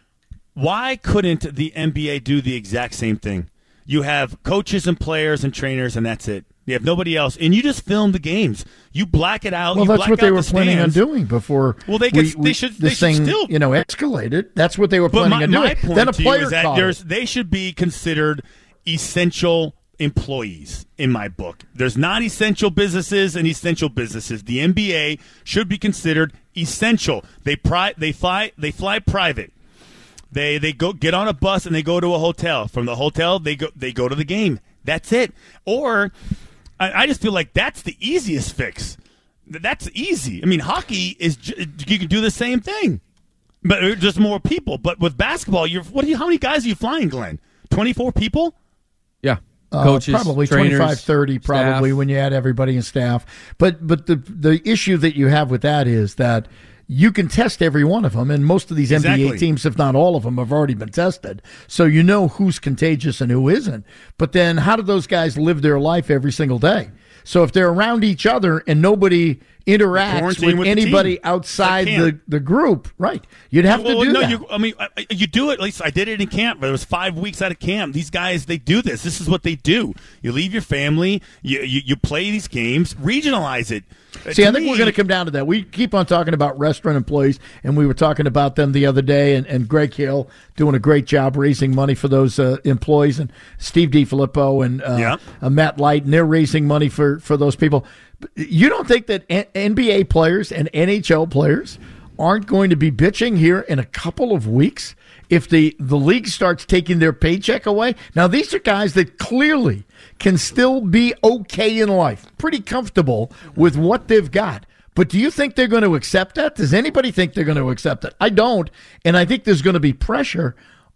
Why couldn't the N B A do the exact same thing? You have coaches and players and trainers, and that's it. You have nobody else, and you just film the games. You black it out. Well, you that's black what they out were the planning on stands. doing before. Well, they we, could. we, They should. This they should thing, still, you know, escalated. That's what they were But planning my, on my doing. point Then a to you player is that caught there's, it. they should be considered essential employees in my book. There's non-essential businesses and essential businesses. The N B A should be considered essential. They pri- They fly. They fly private. They they go get on a bus and they go to a hotel. From the hotel, they go they go to the game. That's it. Or I, I just feel like that's the easiest fix. That's easy. I mean, hockey is j- you can do the same thing, but just more people. But with basketball, you're what? Are you, how many guys are you flying, Glenn? twenty-four people? Yeah. Uh, Coaches, probably trainers, twenty-five, thirty probably staff. when you add everybody in staff. But but the the issue that you have with that is that you can test every one of them, and most of these N B A Exactly. teams, if not all of them, have already been tested. So you know who's contagious and who isn't. But then how do those guys live their life every single day? So if they're around each other and nobody interacts Quarantine with, with the anybody team. outside They can't. the, the group, right, you'd have Well, to do no, that. You, I mean, I- you do it. At least I did it in camp. But it was five weeks out of camp. These guys, they do this. This is what they do. You leave your family. You you, you play these games. Regionalize it. Uh, See, to I think me- we're going to come down to that. We keep on talking about restaurant employees, and we were talking about them the other day, and, and Greg Hill doing a great job raising money for those uh, employees, and Steve DiFilippo and uh, Yeah. uh, Matt Light, and they're raising money for, for those people. You don't think that N- NBA players and N H L players aren't going to be bitching here in a couple of weeks if the, the league starts taking their paycheck away? Now, these are guys that clearly can still be okay in life, pretty comfortable with what they've got. But do you think they're going to accept that? Does anybody think they're going to accept it? I don't. And I think there's going to be pressure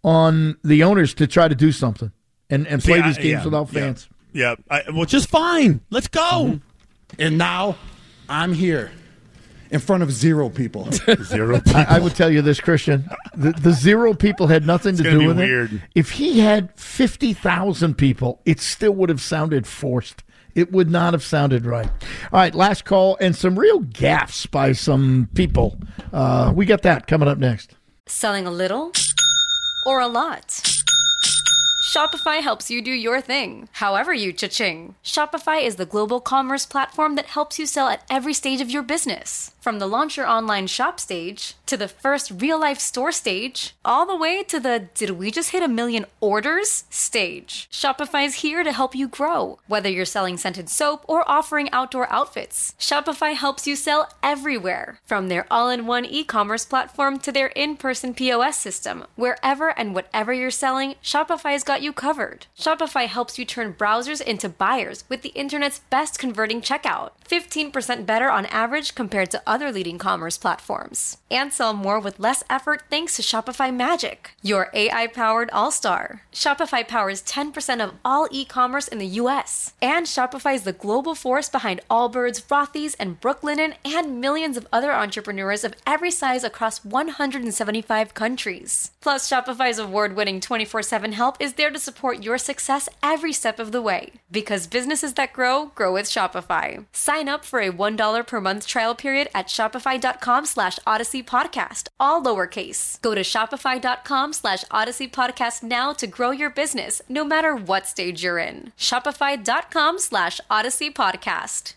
on the owners to try to do something and, and play See, I- these games yeah, without yeah, fans. Yeah, I, well, just fine. Let's go. Mm-hmm. And now I'm here in front of zero people. Zero I, I would tell you this, Christian. The, the zero people had nothing to gonna do be with weird. it. If he had fifty thousand people, it still would have sounded forced. It would not have sounded right. All right, last call and some real gaffes by some people. Uh, we got that coming up next. Selling a little or a lot? Shopify helps you do your thing, however you cha-ching. Shopify is the global commerce platform that helps you sell at every stage of your business. From the launch your online shop stage, to the first real-life store stage, all the way to the did we just hit a million orders stage. Shopify's here to help you grow. Whether you're selling scented soap or offering outdoor outfits, Shopify helps you sell everywhere. From their all-in-one e-commerce platform to their in-person P O S system, wherever and whatever you're selling, Shopify's got you covered. Shopify helps you turn browsers into buyers with the internet's best converting checkout. fifteen percent better on average compared to other leading commerce platforms. And sell more with less effort thanks to Shopify Magic, your A I-powered all-star. Shopify powers ten percent of all e-commerce in the U S. And Shopify is the global force behind Allbirds, Rothy's, and Brooklinen, and millions of other entrepreneurs of every size across one hundred seventy-five countries. Plus, Shopify's award-winning twenty-four seven help is there to support your success every step of the way. Because businesses that grow, grow with Shopify. Sign up for a one dollar per month trial period at shopify.com slash Odyssey Podcast, all lowercase. Go to shopify.com slash Odyssey Podcast now to grow your business, no matter what stage you're in. Shopify.com slash Odyssey Podcast.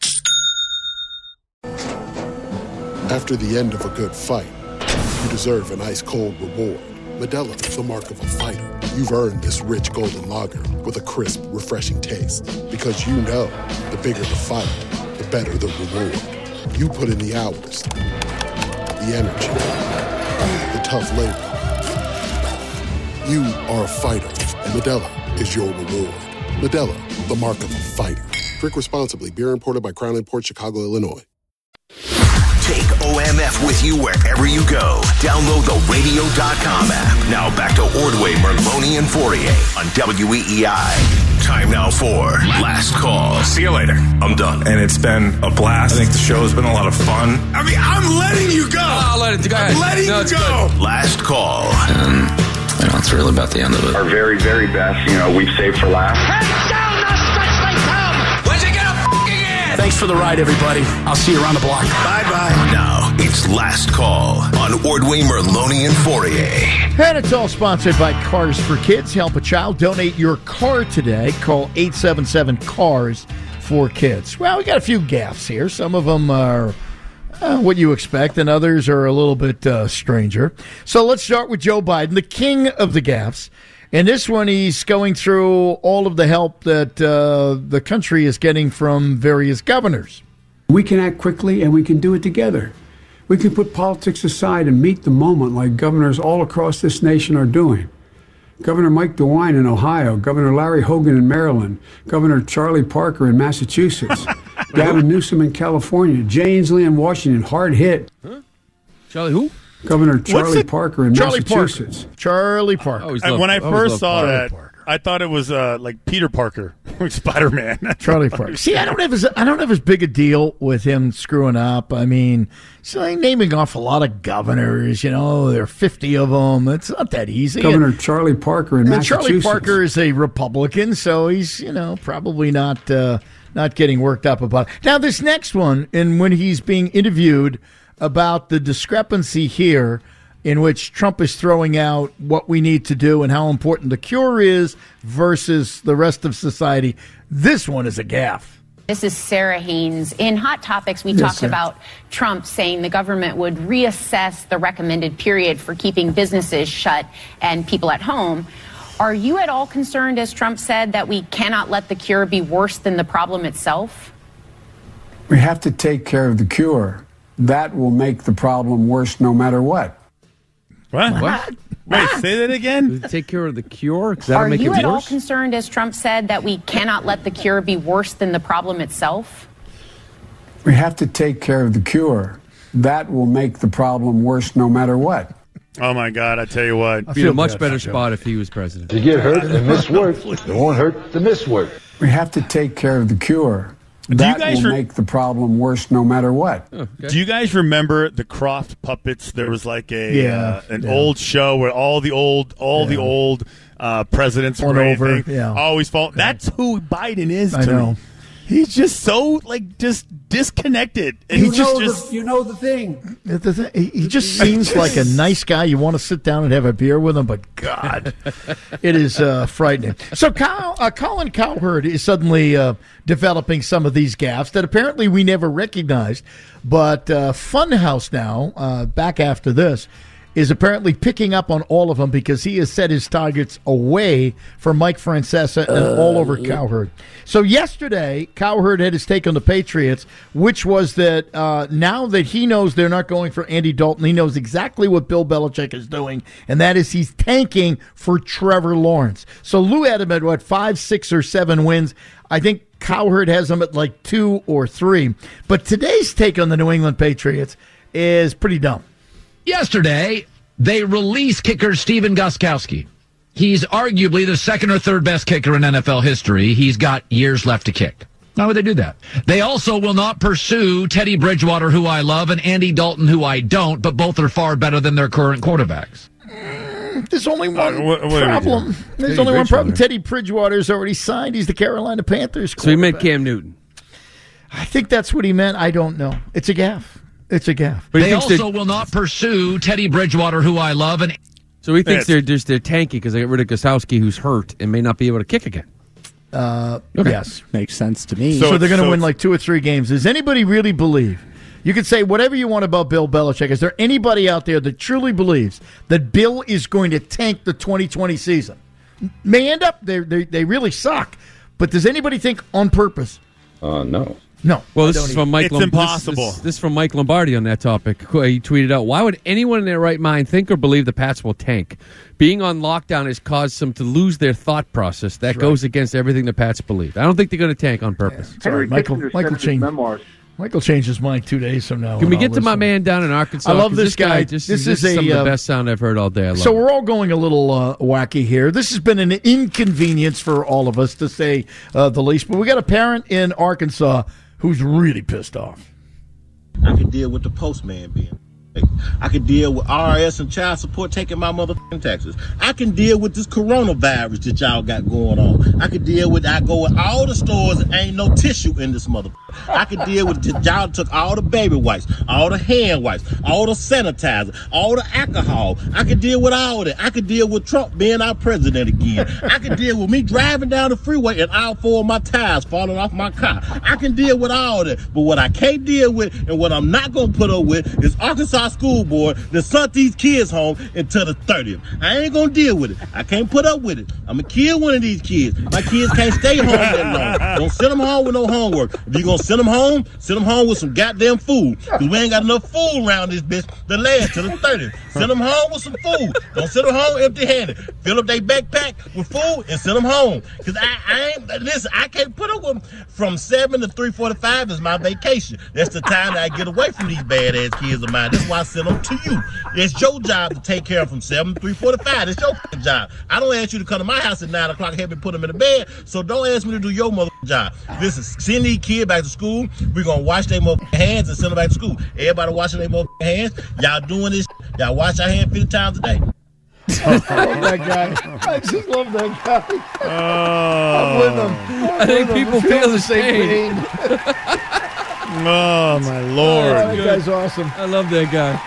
After the end of a good fight, you deserve an ice-cold reward. Modelo is the mark of a fighter. You've earned this rich golden lager with a crisp, refreshing taste. Because you know, the bigger the fight, the better the reward. You put in the hours, the energy, the tough labor. You are a fighter, and Modelo is your reward. Modelo, the mark of a fighter. Drink responsibly. Beer imported by Crown Imports, Chicago, Illinois. Take O M F with you wherever you go. Download the radio dot com app. Now back to Ordway, Merloni, and Fourier on W E E I. Time now for Last Call. See you later. I'm done. And it's been a blast. I think the show's been a lot of fun. I mean, I'm letting you go. I'll let it go. I'm letting no, you go. Good. Last Call. Um, you know, it's really about the end of it. Our very, very best, you know, we've saved for last. Hands down, the stretch they come. When'd you get a f***ing in? Thanks for the ride, everybody. I'll see you around the block. Bye-bye. Now, it's Last Call on Ordway, Merloni, and Fourier. And it's all sponsored by Cars for Kids. Help a child. Donate your car today. Call eight seven seven, C A R S for Kids. Well, we got a few gaffes here. Some of them are uh, what you expect, and others are a little bit uh, stranger. So let's start with Joe Biden, the king of the gaffes. And this one, he's going through all of the help that uh, the country is getting from various governors. We can act quickly, and we can do it together. We can put politics aside and meet the moment like governors all across this nation are doing. Governor Mike DeWine in Ohio, Governor Larry Hogan in Maryland, Governor Charlie Parker in Massachusetts, Gavin Newsom in California, Jay Inslee in Washington, hard hit. Huh? Charlie who? Governor Charlie Parker in Charlie Massachusetts. Parker. Charlie Parker. Always And loved- when I always first loved saw Charlie that, Parker. I thought it was uh, like Peter Parker, Spider-Man. Charlie Parker. See, I don't have as I don't have as big a deal with him screwing up. I mean, it's like naming off a lot of governors. You know, there are fifty of them. It's not that easy. Governor Charlie Parker in and Massachusetts. Charlie Parker is a Republican, so he's you know probably not uh, not getting worked up about it. Now, this next one, and when he's being interviewed about the discrepancy here, in which Trump is throwing out what we need to do and how important the cure is versus the rest of society. This one is a gaffe. This is Sarah Haynes. In Hot Topics, we Yes, talked sir. about Trump saying the government would reassess the recommended period for keeping businesses shut and people at home. Are you at all concerned, as Trump said, that we cannot let the cure be worse than the problem itself? We have to take care of the cure. That will make the problem worse no matter what. What? What? Wait, say that again? Take care of the cure? Does that Are make you it at all worse? concerned, as Trump said, that we cannot let the cure be worse than the problem itself? We have to take care of the cure. That will make the problem worse no matter what. Oh, my God, I tell you what. Be in a much better spot if he was president. You get hurt and miss work. It won't hurt to miss work. We have to take care of the cure. Do That you guys will re- make the problem worse no matter what. Oh, okay. Do you guys remember the Croft puppets? There was like a Yeah, uh, an yeah. old show where all the old all the Yeah. old uh, presidents Fall were over, anything, yeah. always fall. That's who Biden is to I know. me. He's just so like just disconnected. And He he's just- just You know the thing. The- the thing- He he just seems like a nice guy. You want to sit down and have a beer with him, but God, it is uh, frightening. So Kyle, uh, Colin Cowherd is suddenly uh, developing some of these gaffes that apparently we never recognized. But uh, Funhouse now, uh, back after this, is apparently picking up on all of them because he has set his targets away from Mike Francesa and Uh, all over Cowherd. So yesterday, Cowherd had his take on the Patriots, which was that uh, now that he knows they're not going for Andy Dalton, he knows exactly what Bill Belichick is doing, and that is he's tanking for Trevor Lawrence. So Lou had him at, what, five, six, or seven wins. I think Cowherd has him at like two or three. But today's take on the New England Patriots is pretty dumb. Yesterday, they released kicker Steven Gostkowski. He's arguably the second or third best kicker in N F L history. He's got years left to kick. Why would they do that? They also will not pursue Teddy Bridgewater, who I love, and Andy Dalton, who I don't, but both are far better than their current quarterbacks. There's only one Uh, what- what are we problem. doing? There's Teddy only one problem. Bridgewater. Teddy Bridgewater's already signed. He's the Carolina Panthers So he meant quarterback. Cam Newton. I think that's what he meant. I don't know. It's a gaffe. It's a gaffe. But he They thinks also they're- will not pursue Teddy Bridgewater, who I love, and So he thinks Yes. they're just they're tanky because they got rid of Gostkowski, who's hurt and may not be able to kick again. Uh, Okay. Yes. Makes sense to me. So, So they're going to so win it's- like two or three games. Does anybody really believe? You can say whatever you want about Bill Belichick. Is there anybody out there that truly believes that Bill is going to tank the twenty twenty season? May end up they they they really suck, but does anybody think on purpose? Uh, no. No. Well, I this don't is either. from Mike. It's Lom- impossible. This, this, this is from Mike Lombardi on that topic. He tweeted out, "Why would anyone in their right mind think or believe the Pats will tank? Being on lockdown has caused them to lose their thought process. That goes against everything the Pats believe. I don't think they're going to tank on purpose." Sorry, Michael. Michael changed. Michael changed his mind two days from now. Can we and get I'll to my listen. man down in Arkansas? I love 'Cause this guy. Just, This this is is some a, of uh, the best sound I've heard all day. I love So it. we're all going a little uh, wacky here. This has been an inconvenience for all of us, to say uh, the least. But we got a parent in Arkansas who's really pissed off. I could deal with the postman being. I could deal with R S and child support taking my motherfucking taxes. I can deal with this coronavirus that y'all got going on. I could deal with, I go in all the stores and ain't no tissue in this motherfucker. I could deal with, y'all took all the baby wipes, all the hand wipes, all the sanitizer, all the alcohol. I could deal with all that. I could deal with Trump being our president again. I could deal with me driving down the freeway and all four of my tires falling off my car. I can deal with all that. But what I can't deal with and what I'm not going to put up with is Arkansas School Board that sent these kids home until the thirtieth. I ain't going to deal with it. I can't put up with it. I'm going to kill one of these kids. My kids can't stay home that long. Don't send them home with no homework. If you're going to send them home, send them home with some goddamn food. Because we ain't got enough food around this bitch to last till the thirtieth. Send them home with some food. Don't send them home empty-handed. Fill up their backpack with food and send them home. Because I, I ain't, listen, I can't put up with them. From seven to three forty-five is my vacation. That's the time that I get away from these badass kids of mine. That's why I send them to you. It's your job to take care of them from seven to three forty-five. It's your job. I don't ask you to come to my house at nine o'clock and help me put them in the bed, so don't ask me to do your mother job. Listen, send these kids back to school. We're going to wash their mother hands and send them back to school. Everybody washing their mother hands. Y'all doing this. Y'all wash your hands fifty times a day. I love that guy. I just love that guy. Oh. I'm with him. I'm I think with him. people I'm feel feeling the same same. pain. Oh my lord! Oh, that guy's awesome. I love that guy.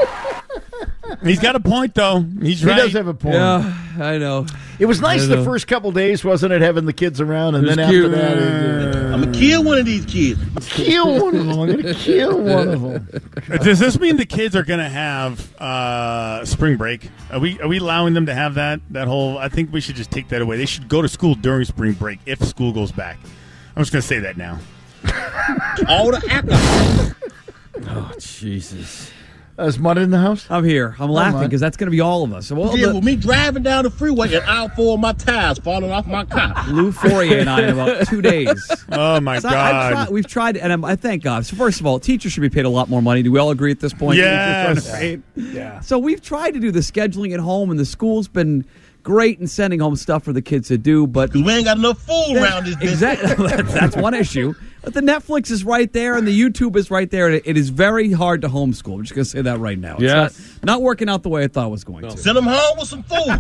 He's got a point, though. He's He right. does have a point. Yeah, I know. It was nice I the know. first couple days, wasn't it, having the kids around, and It was then after cute. that, it, I'm going to kill one of these kids. kill one of them. I'm going to kill one of them. Does this mean the kids are going to have uh, spring break? Are we are we allowing them to have that that whole? I think we should just take that away. They should go to school during spring break if school goes back. I'm just going to say that now. All the alcohol. Oh, Jesus. Is Mud in the house? I'm here. I'm laughing because that's going to be all of us. Well, Yeah, the- with me driving down the freeway and all four of my tires falling off my car. Lou Fourier and I in about two days. Oh my So I- I've God! tried- we've tried, and I'm, I thank God. So first of all, teachers should be paid a lot more money. Do we all agree at this point? Yes. Teachers are trying to pay- Yeah. So we've tried to do the scheduling at home, and the school's been great in sending home stuff for the kids to do, but Because we ain't got enough food around this bitch. exactly that's, that's one issue. But the Netflix is right there, and the YouTube is right there. And it, it is very hard to homeschool. I'm just going to say that right now. It's Yes. not, not working out the way I thought it was going to. Send them home with some food.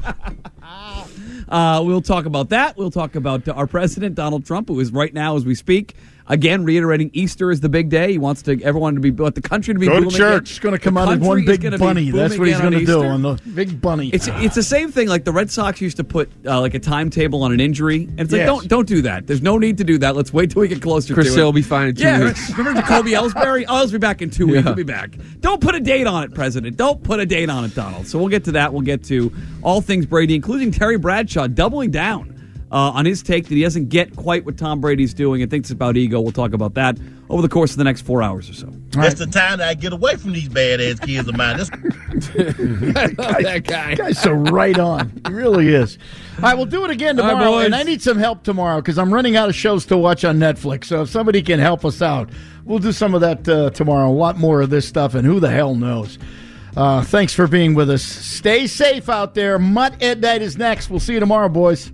Uh, we'll talk about that. We'll talk about uh, our president, Donald Trump, who is right now, as we speak, Again, reiterating Easter is the big day. He wants to everyone to be, want the country to be Go booming to church. again. He's going to come The out as country one is big gonna be bunny. That's booming what he's again going to do Easter. on the big bunny. It's it's the same thing. Like the Red Sox used to put uh, like a timetable on an injury, and it's like Yes. don't don't do that. There's no need to do that. Let's wait till we get closer. Chris to Sale it. will be fine in two yeah, weeks. remember Jacoby Ellsbury? Oh, he'll be back in two weeks. Yeah. He'll be back. Don't put a date on it, President. Don't put a date on it, Donald. So we'll get to that. We'll get to all things Brady, including Terry Bradshaw doubling down uh, on his take that he doesn't get quite what Tom Brady's doing and thinks it's about ego. We'll talk about that over the course of the next four hours or so. That's the time that I get away from these bad-ass kids of mine. This- I love that guy. Guy's so right on. He really is. All right, we'll do it again All right, tomorrow. boys. And I need some help tomorrow because I'm running out of shows to watch on Netflix. So if somebody can help us out, we'll do some of that uh, tomorrow. A lot more of this stuff, and who the hell knows. Uh, thanks for being with us. Stay safe out there. Mutt at Night is next. We'll see you tomorrow, boys.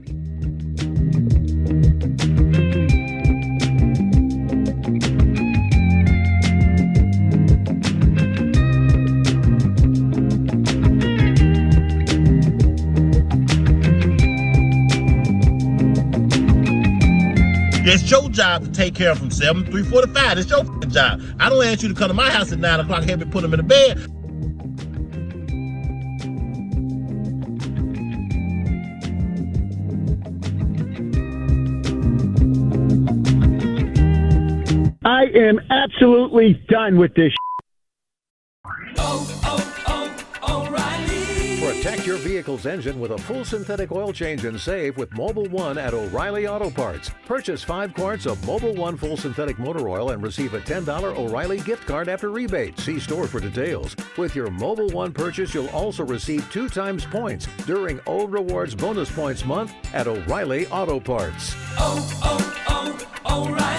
It's your job to take care of them seven, three forty-five. It's your f***ing job. I don't ask you to come to my house at nine o'clock and help me put them in the bed. I am absolutely done with this. Protect your vehicle's engine with a full synthetic oil change and save with Mobil one at O'Reilly Auto Parts. Purchase five quarts of Mobil one full synthetic motor oil and receive a ten dollars O'Reilly gift card after rebate. See store for details. With your Mobil one purchase, you'll also receive two times points during O Rewards Bonus Points Month at O'Reilly Auto Parts. Oh, oh, oh, O'Reilly.